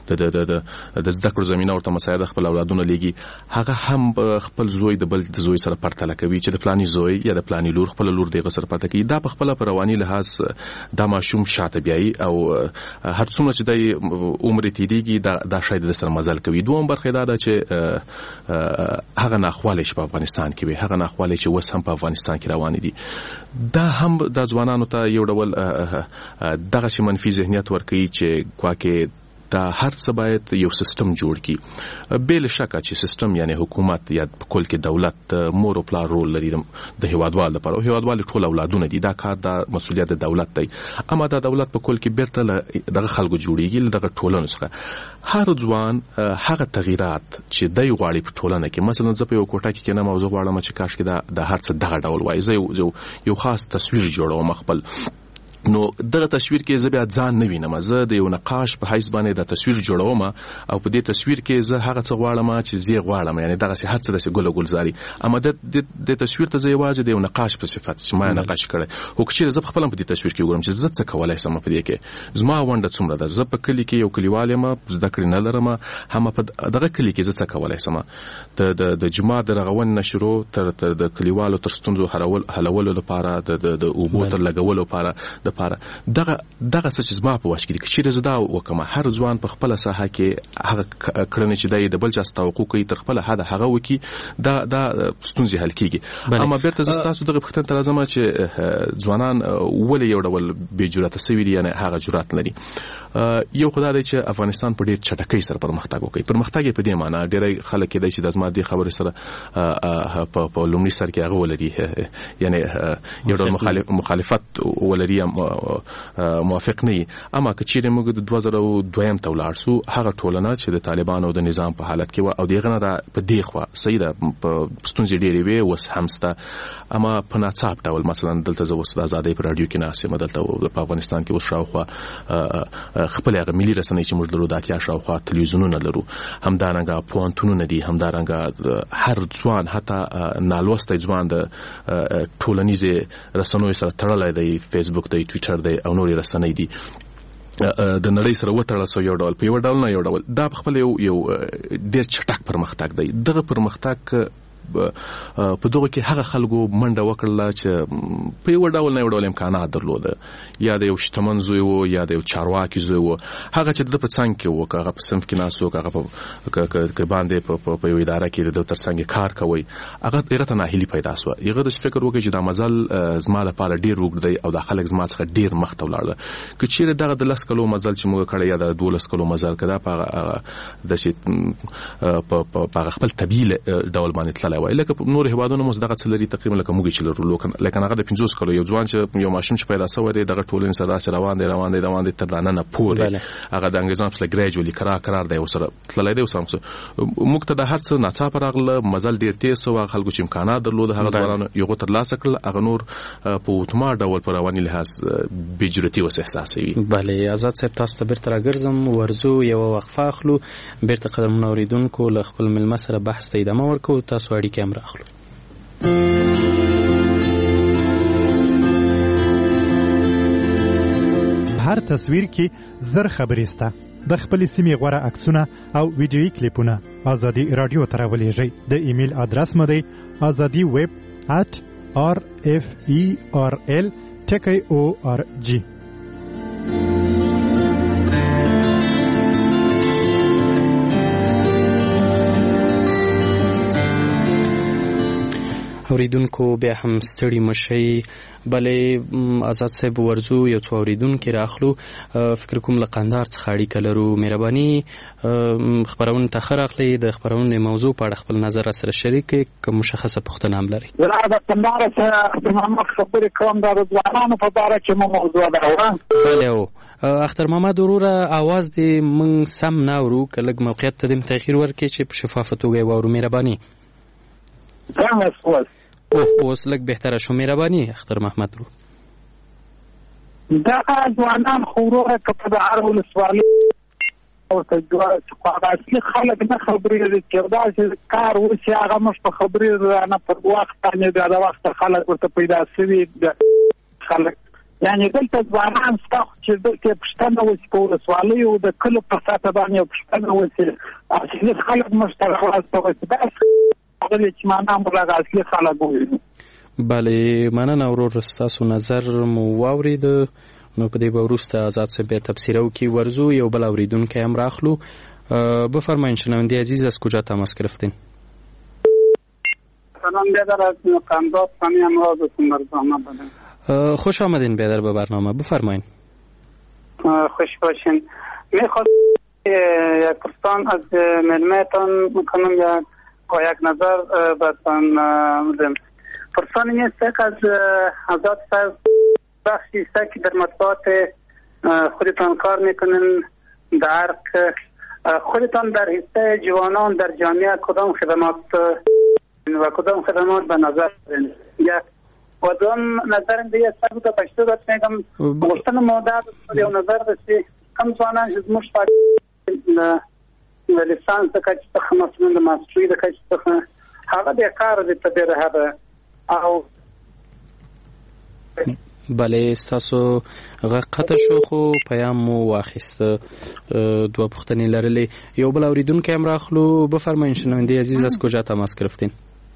چې د زده کړو زمينه ورته مساعده خپل اولادونه لګي هغه هم خپل زوی د بل د زوی سره پرتله کوي چې د پلاني زوی یا د پلاني لور خپل لور دغه سره پرتله کوي دا په خپل رواني لحاظ د ماشوم شاته بیاي او هر څومره چې د عمر تیریږي دا شاید د سر مزل کوي. دوم برخه دا چې هغه ناخواله چې په افغانستان کې وي هغه ناخواله چې وس هم په افغانستان کې روان دي دا هم د ځوانانو ته یو ډول دغه شي منفي ذهنیت ورکوي چې کواکه دا هر څه باید یو سیستم جوړ کی بل شکه چې سیستم یعنی حکومت یا په کل کې دولت مور او پلار رول لري د هیوادوال لپاره او هیوادوال ټول اولادونه دي دا کار د مسولیت د دولت دی اما دا دولت په کل کې بیرته دغه خلکو جوړیږي دغه ټولنه څخه هر ځوان هغه تغیرات چې دای غواړي په ټولنه کې مثلا زه په یو کوټه کې نه موضوع غواړم چې کاش کې دا هر څه دغه ډول وای زه یو خاص تصویر جوړوم خپل نو دغه تصویر کې زه بیا ځان نه وینم زه د یو نقاش په حیث باندې د تصویر جوړوم او په دې تصویر کې زه هغه څه غواړم چې زه غواړم یعنی دغه هر څه د ګل ګلزاري اما د تصویر ته زه یوازې د یو نقاش په صفت چې ما نقاش کړی او چې زه خپل په دې تصویر کې وګورم چې زه څه کولای شم په دې کې زما ونده څومره ده زه په کلی کې یو کلیوال یم زده کړې نه لرم هم په دغه کلی کې زه څه کولای شم د جماعت د رغون نشرو تر د کلیوالو تر ستونزو حلولو لپاره د اوبو تر لګولو لپاره دغه څه چې زما په واش کې چې زدا وکم هر ځوان په خپل ساحه کې هغه کړنې چې د بل چا توقع کوي تر خپل هغه وکي دا ستونزې حل کیږي اما بیرته زستاسو دغه پختن تر ازمه چې ځوانان ولې یو ډول بې جرأت سوي دي یعنی هغه جرأت لري یو خدای دی چې افغانستان په ډېر چټکۍ سره پرمختګ وکړي پرمختګ په دې معنی ډېر خلک دی چې د ازما دي خبرې سره په لومړي سر کې هغه ولري یعنی یو ډول مخالفت ولري موافق نه اما که چیرې موږ د 2002 ته ولاړ سو هغه ټولنه چې د طالبانو د نظام په حالت کې و او دغه نه په دیخوا سیده په ستونزې ډېرې وي وس همسته اما په ناڅاپ ډول مثلا دلته زه وس د آزادۍ په رادیو کې ناسم دلته په افغانستان کې وس شاوخوا خپل هغه ملي رسنۍ چې موږ درو د اتیا شاوخوا تلویزیونونه لرو همدارنګه پوهنتونونه دي همدارنګه هر ځوان حتی نالوسته ځوان د ټولنیزې رسنیو سره تړلی دی فیسبوک دی ټویټر دی او نورې رسنۍ دي د نړۍ سره وتړل سو یو ډول په یو ډول نه یو ډول دا خپل یو ډېر چټک پرمختګ دی دغه پرمختګ په دغه کې هغه خلکو منډه وکړه چې په یو ډول نه یو ډول امکانات درلوده یا د یو شتمن زوی وو یا د یو چارواکي زوی وو هغه چې د په څنګ کې وو هغه په صنف کې ناسو هغه په باندې په یو اداره کې د تر څنګ کار کوي هغه ته ناهیلي پیدا شو هغه د فکر وکړي چې دا مزل زما لپاره ډیر وګړي دی او د خلک زما څخه ډیر مخته ولاړل که چیرې دغه د 10 کلو مزل چې موږ کړی یا د 12 کلو مزل کړه په د شي په خپل طبيعي ډول باندې تللی وای لکه نور هوادونو مو دغه څلري تقریبا لکه موږ چې لرو لکه هغه د 50 کلو یو ځوان چې یو ماشوم چې پیدا شوی دی دغه ټولنې سره روان دي تر دانه نه پوري هغه د انګریزانو سره ګریجوالي قرار دی وسره تللی دی وسره موږ ته د هر څه ناڅاپه راغله مزل ډیر تیز سو خلکو چې امکانات درلود هغه ځوانانو یو تر لاسه کړل هغه نور په اتومات ډول پر رواني لحاظ بجرتي وس احساسوي. بله آزاد صاحب تاسو ته بیرته راګرځم ورزو یو وقفه اخلو بیرته قدمونه اوریدونکو له خپل ملمه سره بحث ته ادامه ورکو تاسو اړیکې هم راخلو. هر تصویر کې زر خبرې سته د خپل سیمې غوړه عکسونه او ویډیوي کلیپونه ازادي رادیو ته راولېږئ د ایمیل ادرس مو دی azadi@referl.org. اوریدونکو بیا هم ستړي مشي بلې آزاد صاحب ورزو یو څو اوریدونکو راخلو فکر کوم لقندار څخه اړیکه لرو مهرباني خبرونه تاخر اخلي د خبرونه موضوع په اړه خپل نظر سره شریک کوم مشخصه پوښتنه هم لري. زه د قندار څخه محمد خبرې کوم د ځوانانو په اړه چې موضوع ده. بله اختر محمد وروره आवाज دې من سم نه ورو کله موقعیت ته د تغییر ورکړي چې په شفافه توګه وورو مهرباني. اوس لږ بهتره شو مهرباني اختر محمد رو. دا ځوانان خوروره کپه د هر ولسوالۍ ورته چې اصلي خلک نه خبرېږي چې داسې کار وشي هغه موږ په خبرې نه پر وخت باندې بیا د وخت خلک ورته پیدا شوي خلک یعنې دلته ځوانان شته چې دلته پوښتنه وشي په ولسوالیو د کلو په سطحه باندې پوښتنه وشي اصلي خلک موږ ته راوستل شي داسې چې معنا موږ هغه اصلي خلک ووینو. بله مننه ورور ستاسو نظر مو واورید. نو په دې به وروسته آزاد صاحب بیا تبصره وکړي. ورزو یو بل اوریدونکی هم راخلو. بفرمایید شنونده عزیز از کجا تماس گرفتین؟ سلام بیادر از قنداب ثانی امراض برنامه بدن. خوش آمدین بیادر به برنامه. بفرمایید. خوش باشین. میخواد یک پرسان از ملمتان میکنم یا یک نظر برتان بدم. پرسان این است که از آزاد صاحب بخشی است که در مطبوعات خودتان کار میکنن، در خودتان در حصه جوانان در جامعه کدام خدمات و کدام خدمات به نظر دارین؟ یا کدام نظر دیگه سبب تا پشتو داد میگم گفتن مادر یا نظر داشتی کم جوانان از مشتاق لیسانس که چه مسئولین مسئولی که چه هوا به کار دی تدیر هوا او بله ستاسو غږ قطع شو خو پیام مو واخیسته. دوه پوښتنې لرلې. یو بل اوریدونکی هم راخلو. بفرمایئ شنونده عزیز از کجا تماس گرفتین؟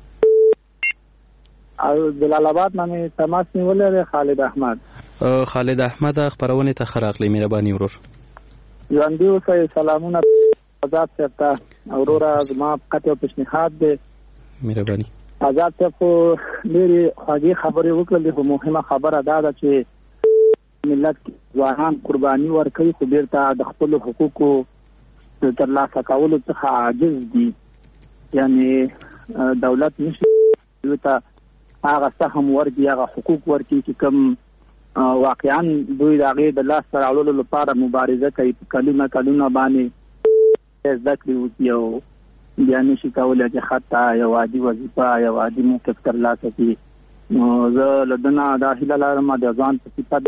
از جلال آباد من تماس نیولې خالد احمد. خالد احمد خبرونه ته خراغلی مهرباني ورور. ژوندي اوسئ. سلامونه آزاد صاحب ته. وروره زما فقط یو پیشنهاد دی. مهرباني. آزاد صاحب خو ډېرې خوږې خبرې وکړلې خو مهمه خبره دا ده چې ملت ځوانان قرباني ورکوي خو بیرته د خپلو حقوقو ترلاسه کولو څخه عاجز دي. یعنې دولت نشي دوی ته هغه سهم ورکړي هغه حقوق ورکړي چې کوم واقعا دوی د هغې د لاسته راوړلو لپاره مبارزه کوي په کلونه باندې زده کړې وکړي او بیا نشي کولی چې حتی یو عادي وظیفه یو عادي موقف ترلاسه کړي. نو زه له ده نه دا هیله لرم د ځوان په صفت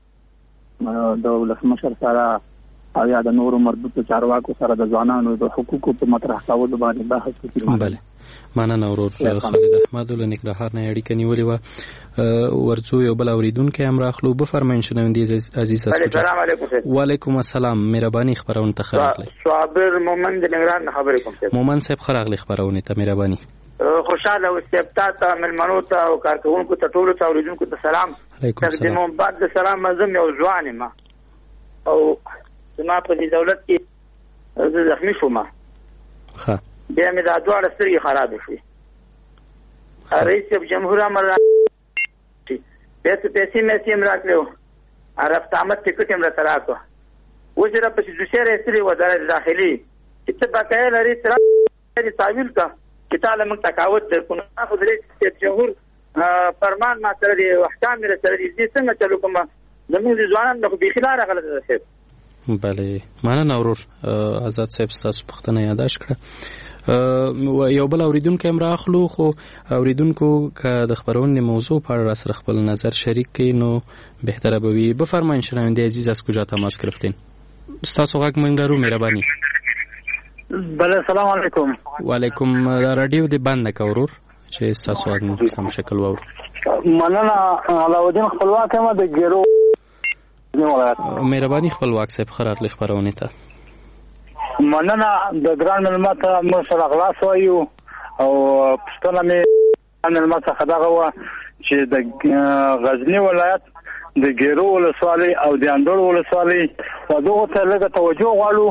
د ولسمشر سره او یا د نورو مربوطو چارواکو سره د ځوانانو د حقوقو په مطرح کولو باندې بحث وکړي. بله مننه ورور خالد احمد له ننګرهار نه اړیکه نیولې وه. ورځو یو بل اوریدونکی هم راخلو. بفرمایئ شنونده عزیز. السلام علیکم. وعلیکم السلام. مهرباني خبرونه ته راغلی. صابر مومن د ننګرهار نه خبرې کوم. مومن صاحب راغلی خبرونه ته مهرباني. خوشاله او استفتاء ته ملمنو ته او کارکونکو ته ټولو ته اوریدونکو ته سلام. تقدیمون بعد د سلام مزم یو ځوان ما او زما په دې دولت کې زخمی شوم. ښه بیا مې دا دواړه سترګې خراب شوې. رئیس جمهور امر بیا څه پیسې مې سیم راکړو. عرفت احمد ټکټ یې راته راکړو. اوس را پسې دوسیه رئیس وزارت داخلي چې ته بقایه لري تر تعویل کا چې تعالی موږ تقاوت درکو. نه خو رئیس جمهور فرمان ما سره دی احکام مې سره دي څنګه چلو کوم زموږ ځوانان د بخیلار غلط ده. بله مننه ورور. آزاد صاحب ستاسو پوښتنه یاداش کړه. یو بل اوریدونکی هم راخلو خو اوریدونکو که د خبرونې موضوع په اړه راسره خپل نظر شریک کړي نو بهتره به وي. بفرمایئ شنونده عزیز از کجا تماس گرفتین؟ ستاسو غږ موږ لرو مهرباني. بله سلام علیکم. وعلیکم. رادیو دې بند نه که ورور چې ستاسو غږ موږ سم شکل واورو. مننه. علاودین خپلواک یم د ګیرو مهرباني خپلواک صاحب خراغلی خبرونه ته. مننه د ګران ملمت موږ سره خلاص وایو او پښتنه مې ملمت څخه دغه وه چې د غزنی ولایت د ګیرو ولسوالۍ او د اندړ ولسوالۍ و دغو ته لږه توجه غواړو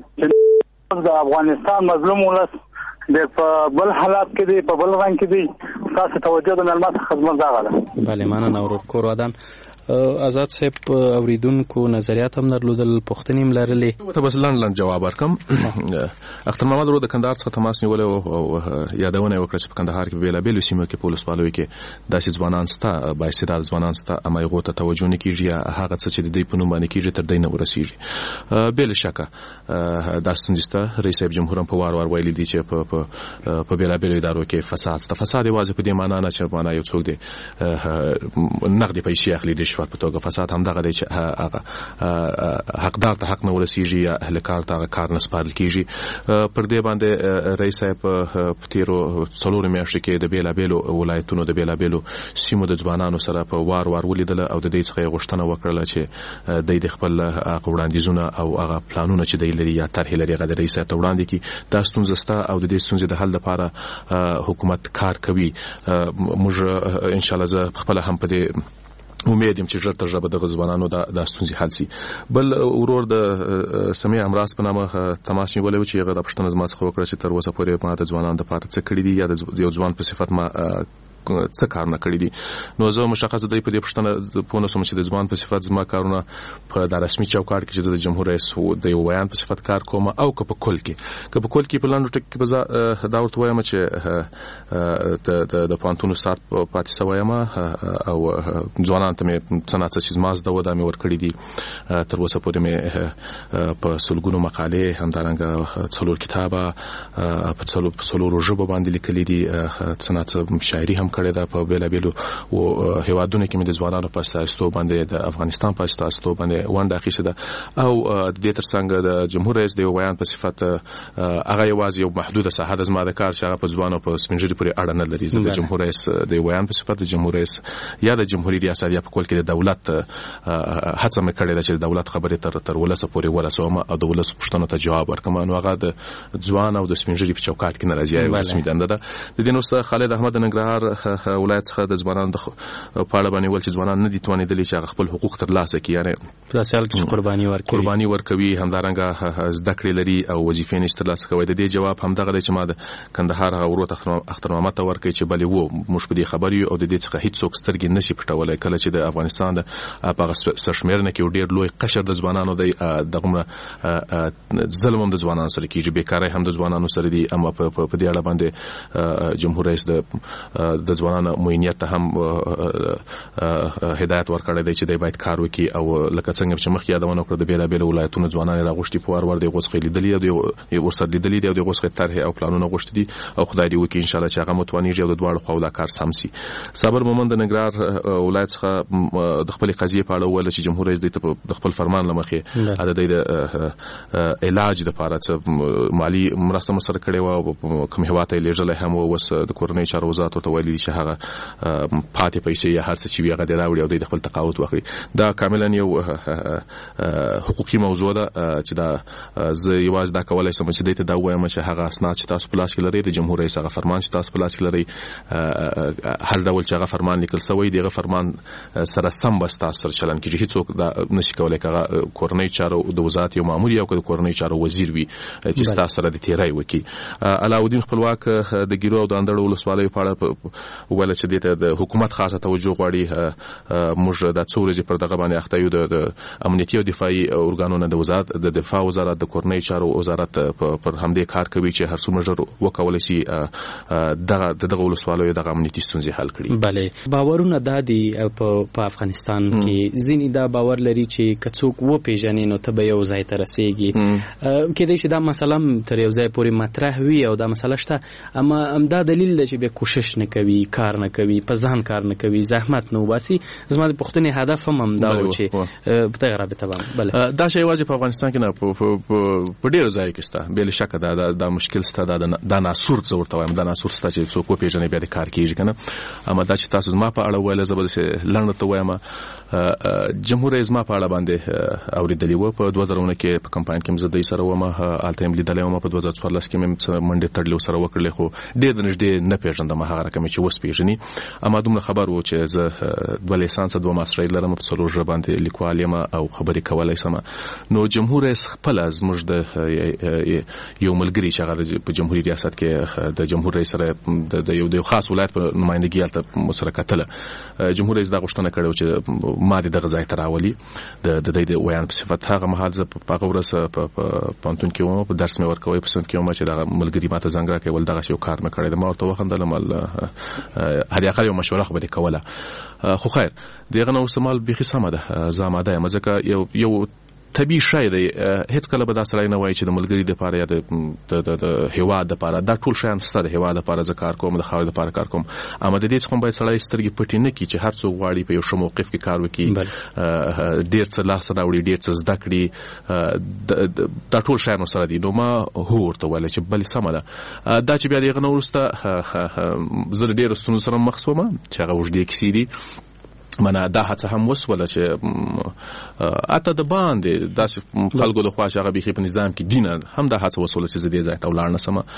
چې د افغانستان مظلوم ولس د په بل حالات کې دی په بل رنګ کې دی. تاسو توجه د ملمت خدمت دغه ده. بله مننه ورور کور ودان. آزاد صاحب اوریدونکو نظریات هم درلودل پوښتنې هم لرلې. ته بس لنډ جواب ورکم. اختر محمد ورو د کندهار څخه تماس نیولی او یادونه یې وکړه چې په کندهار کې بېلابېلو سیمو کې په ولسوالیو کې داسې ځوانان شته بااستعداده ځوانان شته اما هغو ته توجه نه کېږي یا هغه څه چې د دوی په نوم باندې کېږي تر دوی نه ورسېږي. بې له شکه دا ستونزې شته. رئیس صاحب جمهور هم په وار وار ویلي دي چې په بېلابېلو ادارو کې فساد شته. فساد یوازې په دې معنا نه چې معنا یو څوک دی نغدې پیسې اخلي د کشور په توګه فساد همدغه دی چې هغه حقدار ته حق نه ورسیږي یا اهل کار ته کار نه سپارل کیږي. پر دې باندې رئیس صاحب په تیرو 4 میاشتو کې د بیلابیلو ولایتونو د بیلابیلو سیمو د ځوانانو سره په وار ولیدل او د دې څخه غوښتنه وکړه چې د خپل وړاندیزونه او هغه پلانونه چې د لري یا طرح لري غو رئیس ته وړاندې کی دا ستونزه ستا او د دې ستونزې د حل لپاره حکومت کار کوي. موږ ان شاء الله زه خپل هم په دې امید یم چې ژر تر ژره د ځوانانو د ستونزې حل شي. بل ورور د سمیع امراض په نامه تماس نیولې و چې هغه د پښتنو زما څخه وکړه چې تر اوسه پورې ما د ځوانانو د پاره څه کړی دي یا د یو ځوان په صفت ما څه کار نه کړی دي. نو زه مشخص دی په دې پښتنه پونه سم چې د ځوان په صفت زما کارونه په د رسمي چوکاټ کې چې د جمهور رئیس د یو بیان په صفت کار کوم او که په کل کې په لاندو ټکو کې دا ورته وایم چې د پانتونو سات پاتې سوایم او ځوانان ته مې څنګه چې زما زده ودا مې ور کړی دي. تر اوسه پورې مې په سلګونو مقالې همدارنګه څلور کتابه په څلورو ژبو باندې لیکلي دي. څنګه شاعري هم کړی دا په بیلابیلو او هیوادونو کې مې د ځوانانو په استازیتوب باندې د افغانستان په استازیتوب باندې ونډه اخیسته ده او د دې ترڅنګ د جمهور رئیس د بیان په صفت هغه یوازې یو محدوده ساحه د زما د کار چې هغه په ځوانو په سپینجری پورې اړه نه لري. د جمهور رئیس د بیان په صفت د جمهور رئیس یا د جمهوریت ریاست یا په کول کې د دولت هڅه مې کړې ده چې د دولت خبرې تر ولسه پورې ورسوم او د ولس پوښتنو ته جواب ورکړم. نو هغه د ځوان او د سپینجری په چوکاټ کې نه راځي او رسمي دنده ده. د دې نو خالد احمد ننګرهار ولایت څخه د ځوانانو د پاړه باندې ول چې ځوانان نه دي توانېدلي چې خپل حقوق ترلاسه کړي یعنی په اصل کې قرباني ورکوي همدارنګه زده کړې لري او وظیفې نشته ترلاسه کوي. د دې جواب همدغه دی چې ما د کندهار ورو اختر محمد ته ورکړي چې بلې وو موږ په دې خبرې او د دې څخه هیڅ څوک سترګې نشي پټولای کله چې د افغانستان د هغه سرشمېرنه کې ډېر لوی قشر د ځوانانو د دغه ظلم د ځوانانو سره کیږي بیکارۍ هم د ځوانانو سره دي. اما په دې اړه باندې جمهور رئیس د ځوانانو موینیت ته هم هدایت ورکړی دی چې دوی باید کار وکړي او لکه څنګه چې مخکې یادونه وکړه د بیلابیلو ولایتونو ځوانان راغوښتي په وار د غوښخې لیدلې او ورسره لیدلې دي او د غوښخې طرح او پلانونه غوښتي دي او خدای دې وکړي ان شاء الله چې هغه متوانیږي او د دواړو خوا لا کار سم شي. صابر مومند د ننګرهار ولایت څخه د خپل قضیه په اړه ویل چې جمهور رئیس د خپل فرمان لمخې د علاج لپاره مالی مرسته سره کړې و او کوم هواته لېږل هم وس د کورنۍ چارو وزارت ته ویلي چې هغه پاتې پیسې یا هر څه چې هغه دراوړي او د خپل تقاعد وکړي. دا کاملا یو حقوقي موضوع ده چې دا زه یوازې دا کولای شم چې دته دا وایم چې هغه اسناد چې تاسو په لاس کې لرئ د جمهور رئیس هغه فرمان چې تاسو په لاس کې لرئ هر ډول چې هغه فرمان لیکل شوی دی هغه فرمان سره سم بس تاسو سره چلن کیږي. هیڅوک دا نشي کولای چې کورنۍ چارو د وزارت یو مامور یا د کورنۍ چارو وزیر وي چې تاسو سره د تیرای وکي. علاودین خپلواک د ګیرو او د اندړو ولسوالۍ په اړه ویل چې د حکومت خاصه توجه غواړي. موږ د څورځي پر دغه باندې اخته یو د امنیتي او دفاعي اورګانونو د وزارت د دفاع وزارت د کورنۍ چارو وزارت پر همدې کار کوي چې هر څومره ژر وکولای شي دغه ولسوالۍ دغه امنیتي ستونزې حل کړي. بله باورونه دادي په افغانستان کې ځینې دا باور لري چې کڅوک و پیژنې نو ته به یو ځای ته رسیږي. کېدای شي دا مسله تر یو ځای پورې مطرح وي او دا مسله شته اما همدا دلیل دی چې به کوشش نه کوي کار نه کوي په ځان کار نه کوي زحمت نه وباسي. زما د پښتنې هدف هم دا و چې په دغه رابطه باندې دا شی واجب په افغانستان کې نه په ډیر ځای کې ستا بل شک دا مشکل ستا دا ناسور څه ورته وایم دا ناسور ستا چې څوک پیژنې بیا د کار کیږي کنه. اما دا چې تاسو زما په اړه ویل زبر لنډ ته وایم جمهور رئیس ما په اړه باندې اوریدلی و په 2009 کې په کمپاین کې مزه د سره و ما الته لیدلې و ما په 2014 کې مې منډه تړلې سره وکړلې خو ډېر نږدې نه پیژندم هغه رقم چې وس پیژني. اما دومره خبر و چې زه 2 لیسانس 2 ماستر لرم په څلور ژبه باندې لیکوال یم او خبرې کولای سم. نو جمهور رئیس خپل از موږ د یو ملګری چې هغه په جمهوریت ریاست کې د جمهور رئیس سره د یو خاص ولایت په نمائندګي الته مشارکت له جمهور رئیس دا غوښتنه کړې چې ما دغه ځای ته راولي د ویان په صفت هغه مهال زه په هغه ورځ په پانتون کې وم په درس مې ورکوي په سند کې وم چې دا ملګری ماته زنګ راکړی ول دغه یو کار مې کړی د ما ورته وخندلم هر یو مشوره خو به کوله. خو خیر دغه نو سمال به سمه ده زه آماده یم ځکه یو طبيعي شای دی. هیڅ کله به دا سړی نه وایي چې د ملګري دپاره یا د هیواد دپاره دا ټول شیان ستا د هیواد دپاره زه کار کوم، د خاورې دپاره کار کوم. اما د دې څخه باید سړی سترګې پټې نه کړي چې هر څوک غواړي په یو ښه موقف کې کار وکړي، ډېر څه لاسته راوړي، ډېر څه زده کړي، دا ټول شیان ورسره دي. نو ما هو ورته ویلی چې بلې سمه ده. دا چې بیا د هغه نه وروسته زه د ډېرو ستونزو سره مخ شوم چې هغه اوږدې کیسې دي. منه دا هڅه هم وسوله چې اته د باندې داسې خلکو د خوا چې هغه بیخي په نظام کې دینه هم دا هڅه وسوله چې زه دې ځای ته ولاړ نه سم.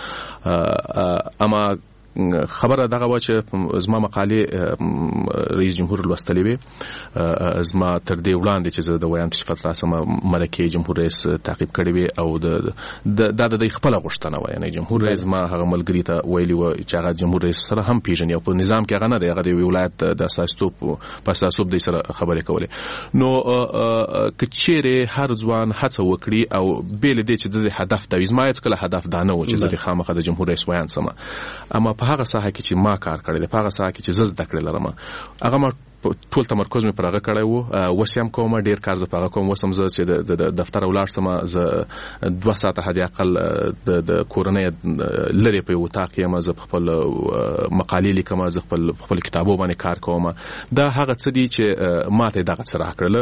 اما خبره دغه و چې زما مقالې رئیس جمهور لوستلې وې. زما تر دې وړاندې چې زه د ویان په صفت راسم ملکه جمهور رئیس تعقیب کړی وې او د خپل غوښتنه و. یعنی جمهور رئیس ما هغه ملګری ته ویلی و چې هغه جمهور رئیس سره هم پیژني او په نظام کې هغه نه دی، هغه د ولایت د اساسیتوب په اساسوب د سره خبرې کولې. نو کچېره هر ځوان هڅه وکړي او بیل دې چې د هدف د زما هیڅ کله هدف دا نه و چې زه د خامخا د جمهور رئیس ویان سم. اما په هغه ساحه کې چې ما کار کړی دی، په هغه ساحه کې چې زه زده کړې لرم، هغه ما ټول تمرکز مې پر هغه کړی و. اوس هم کوم ډېر کار زه په هغه کوم. اوس هم زه چې د دفتر ولاړ سم، زه 2 ساعته حد اقل د کورنۍ لرې په یو اطاق یم، زه خپل مقالې لیکم، زه خپل کتابو باندې کار کوم. دا هغه څه دي چې ماته دغه څه راکړل.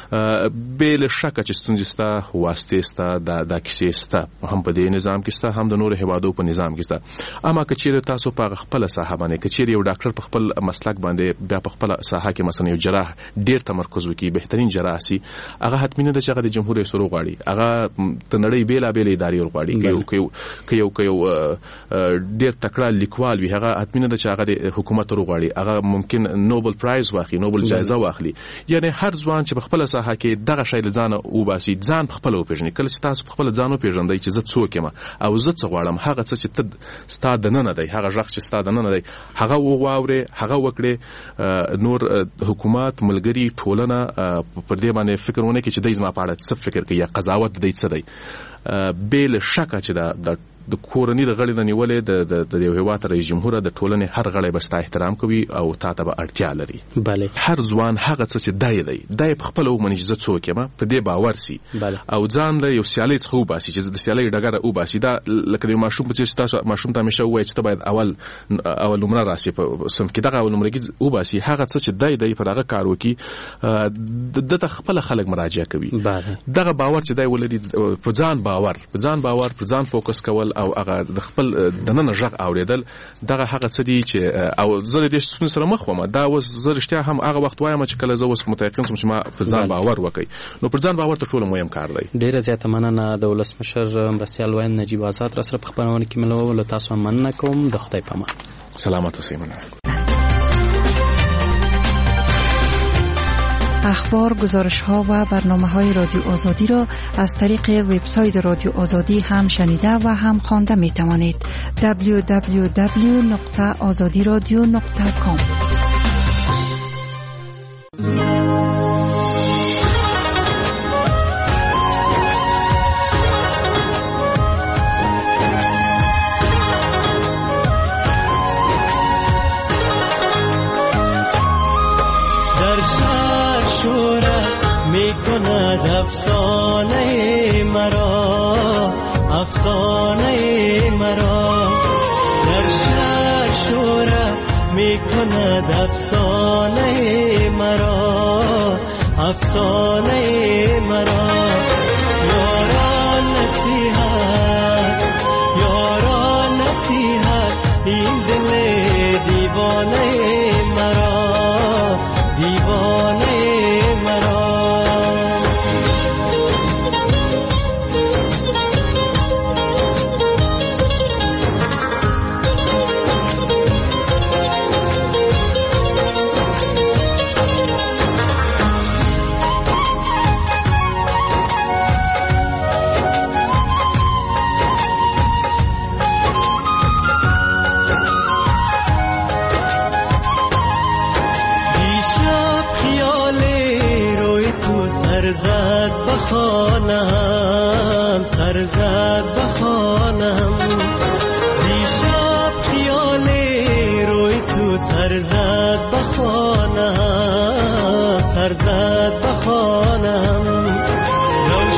بل شکه چې ستونزې ستا واسطې ستا د کیسې ستا هم په دې نظام کې ستا، هم د نورو هیوادو په نظام کې ستا. اما که چیرې تاسو په خپل ساحه باندې، که چیرې یو ډاکټر په خپل مسلک باندې بیا په خپل ساحه کې مثلا یو جراح ډیر تمرکز وکړي، بهترین جراح سي، هغه حتمي نه ده چې هغه د جمهور رئیس غواړي، هغه د نړۍ بیلابېل ادارې غواړي. که یو ډیر تکړه لیکوال وي، هغه حتمي نه ده چې هغه د حکومت غواړي، هغه ممکن نوبل پرایز واخلي، نوبل جایزه واخلي. یعنی هر ځوان چې په خپل ساحه کې دغه شی لزانه او باسي، ځان په خپل وپیژني. کله چې تاسو په خپل ځان وپیژندئ چې زه څوک یم او زه څه غواړم، هغه څه چې ستا د نه دی، هغه ژغ چې ستا د نه دی، هغه وغواړې، هغه وکړې. نور حکومت، ملګری، ټولنه پر دې باندې فکر ونه کړي چې دای زما په اړه څه فکر کوي یا قضاوت دی څه دی. بل شکه چې د کورنۍ د غړي د نیولې د یو هیواد رئیس جمهور د ټولنې هر غړی به ستا احترام کوي او تا ته به اړتیا لري. بله هر ځوان هغه څه چې دی په خپل ومني چې زه څوک یم، په دې باور سي او ځان له یو سیالي څخه وباسي چې د سیالي ډګر وباسي. دا لکه د ماشوم په څیر تاسو ماشوم ته همیشه وایي چې ته باید اول نمره راسي په صنف کې، دغه اول نمره کې وباسي. هغه څه چې دی په هغه کار وکي، د خپل خلک مراجعه کوي. دغه باور چې دی ولدي، په ځان باور، په ځان فوکس کول او هغه د خپل دننه ژغ اوریدل، دغه هغه څه دي چې او زه د دې څه سره مخ وم. دا اوس زه رښتیا هم هغه وخت وایم چې کله زه اوس متيقن سم چې ما په ځان باور وکړي. نو پر ځان باور تر ټولو مهم کار دی. ډیره زیاته مننه د ولسمشر مرستیال وین نجیب آزاد را سره په خبرونه کې ملو. تاسو مننه کوم. د خدای په امان. سلامت اوسئ. اخبار، گزارش‌ها و برنامه‌های رادیو آزادی را از طریق وبسایت رادیو آزادی هم شنیده و هم خوانده می‌توانید. www.azadiradio.com. افسانه مرا در شهر شوره میکند، افسانه مرا، افسانه مرا. یاران نصیحت این دل دیوانه مرا، دیوانه مرا. سرزد بخانم دیشب خیال روی تو سرزد بخانم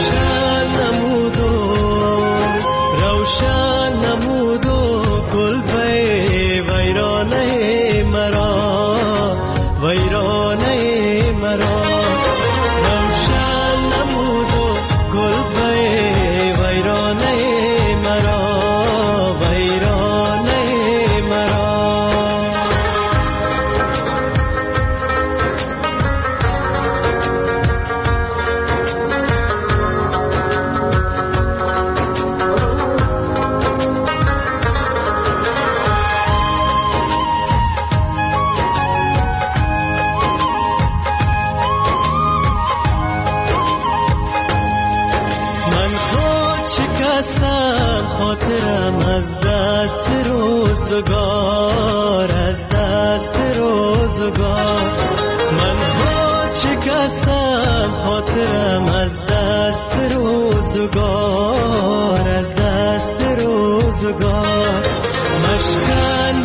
شکستم خاطرم از دست روزگار، از دست روزگار. من خود شکستم خاطرم از دست روزگار، از دست روزگار. مشکن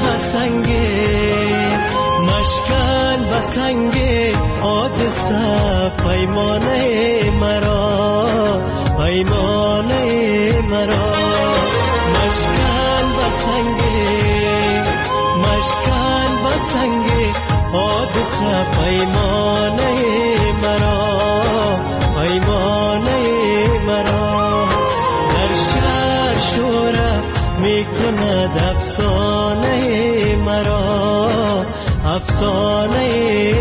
بسنگ حادثه پیمانه مرا، پیمانه مرا. مشکن بسنگ حادثه پیمانه مرا، پیمانه مرا. در شهر شوره میکند افسانه مرا، افسانه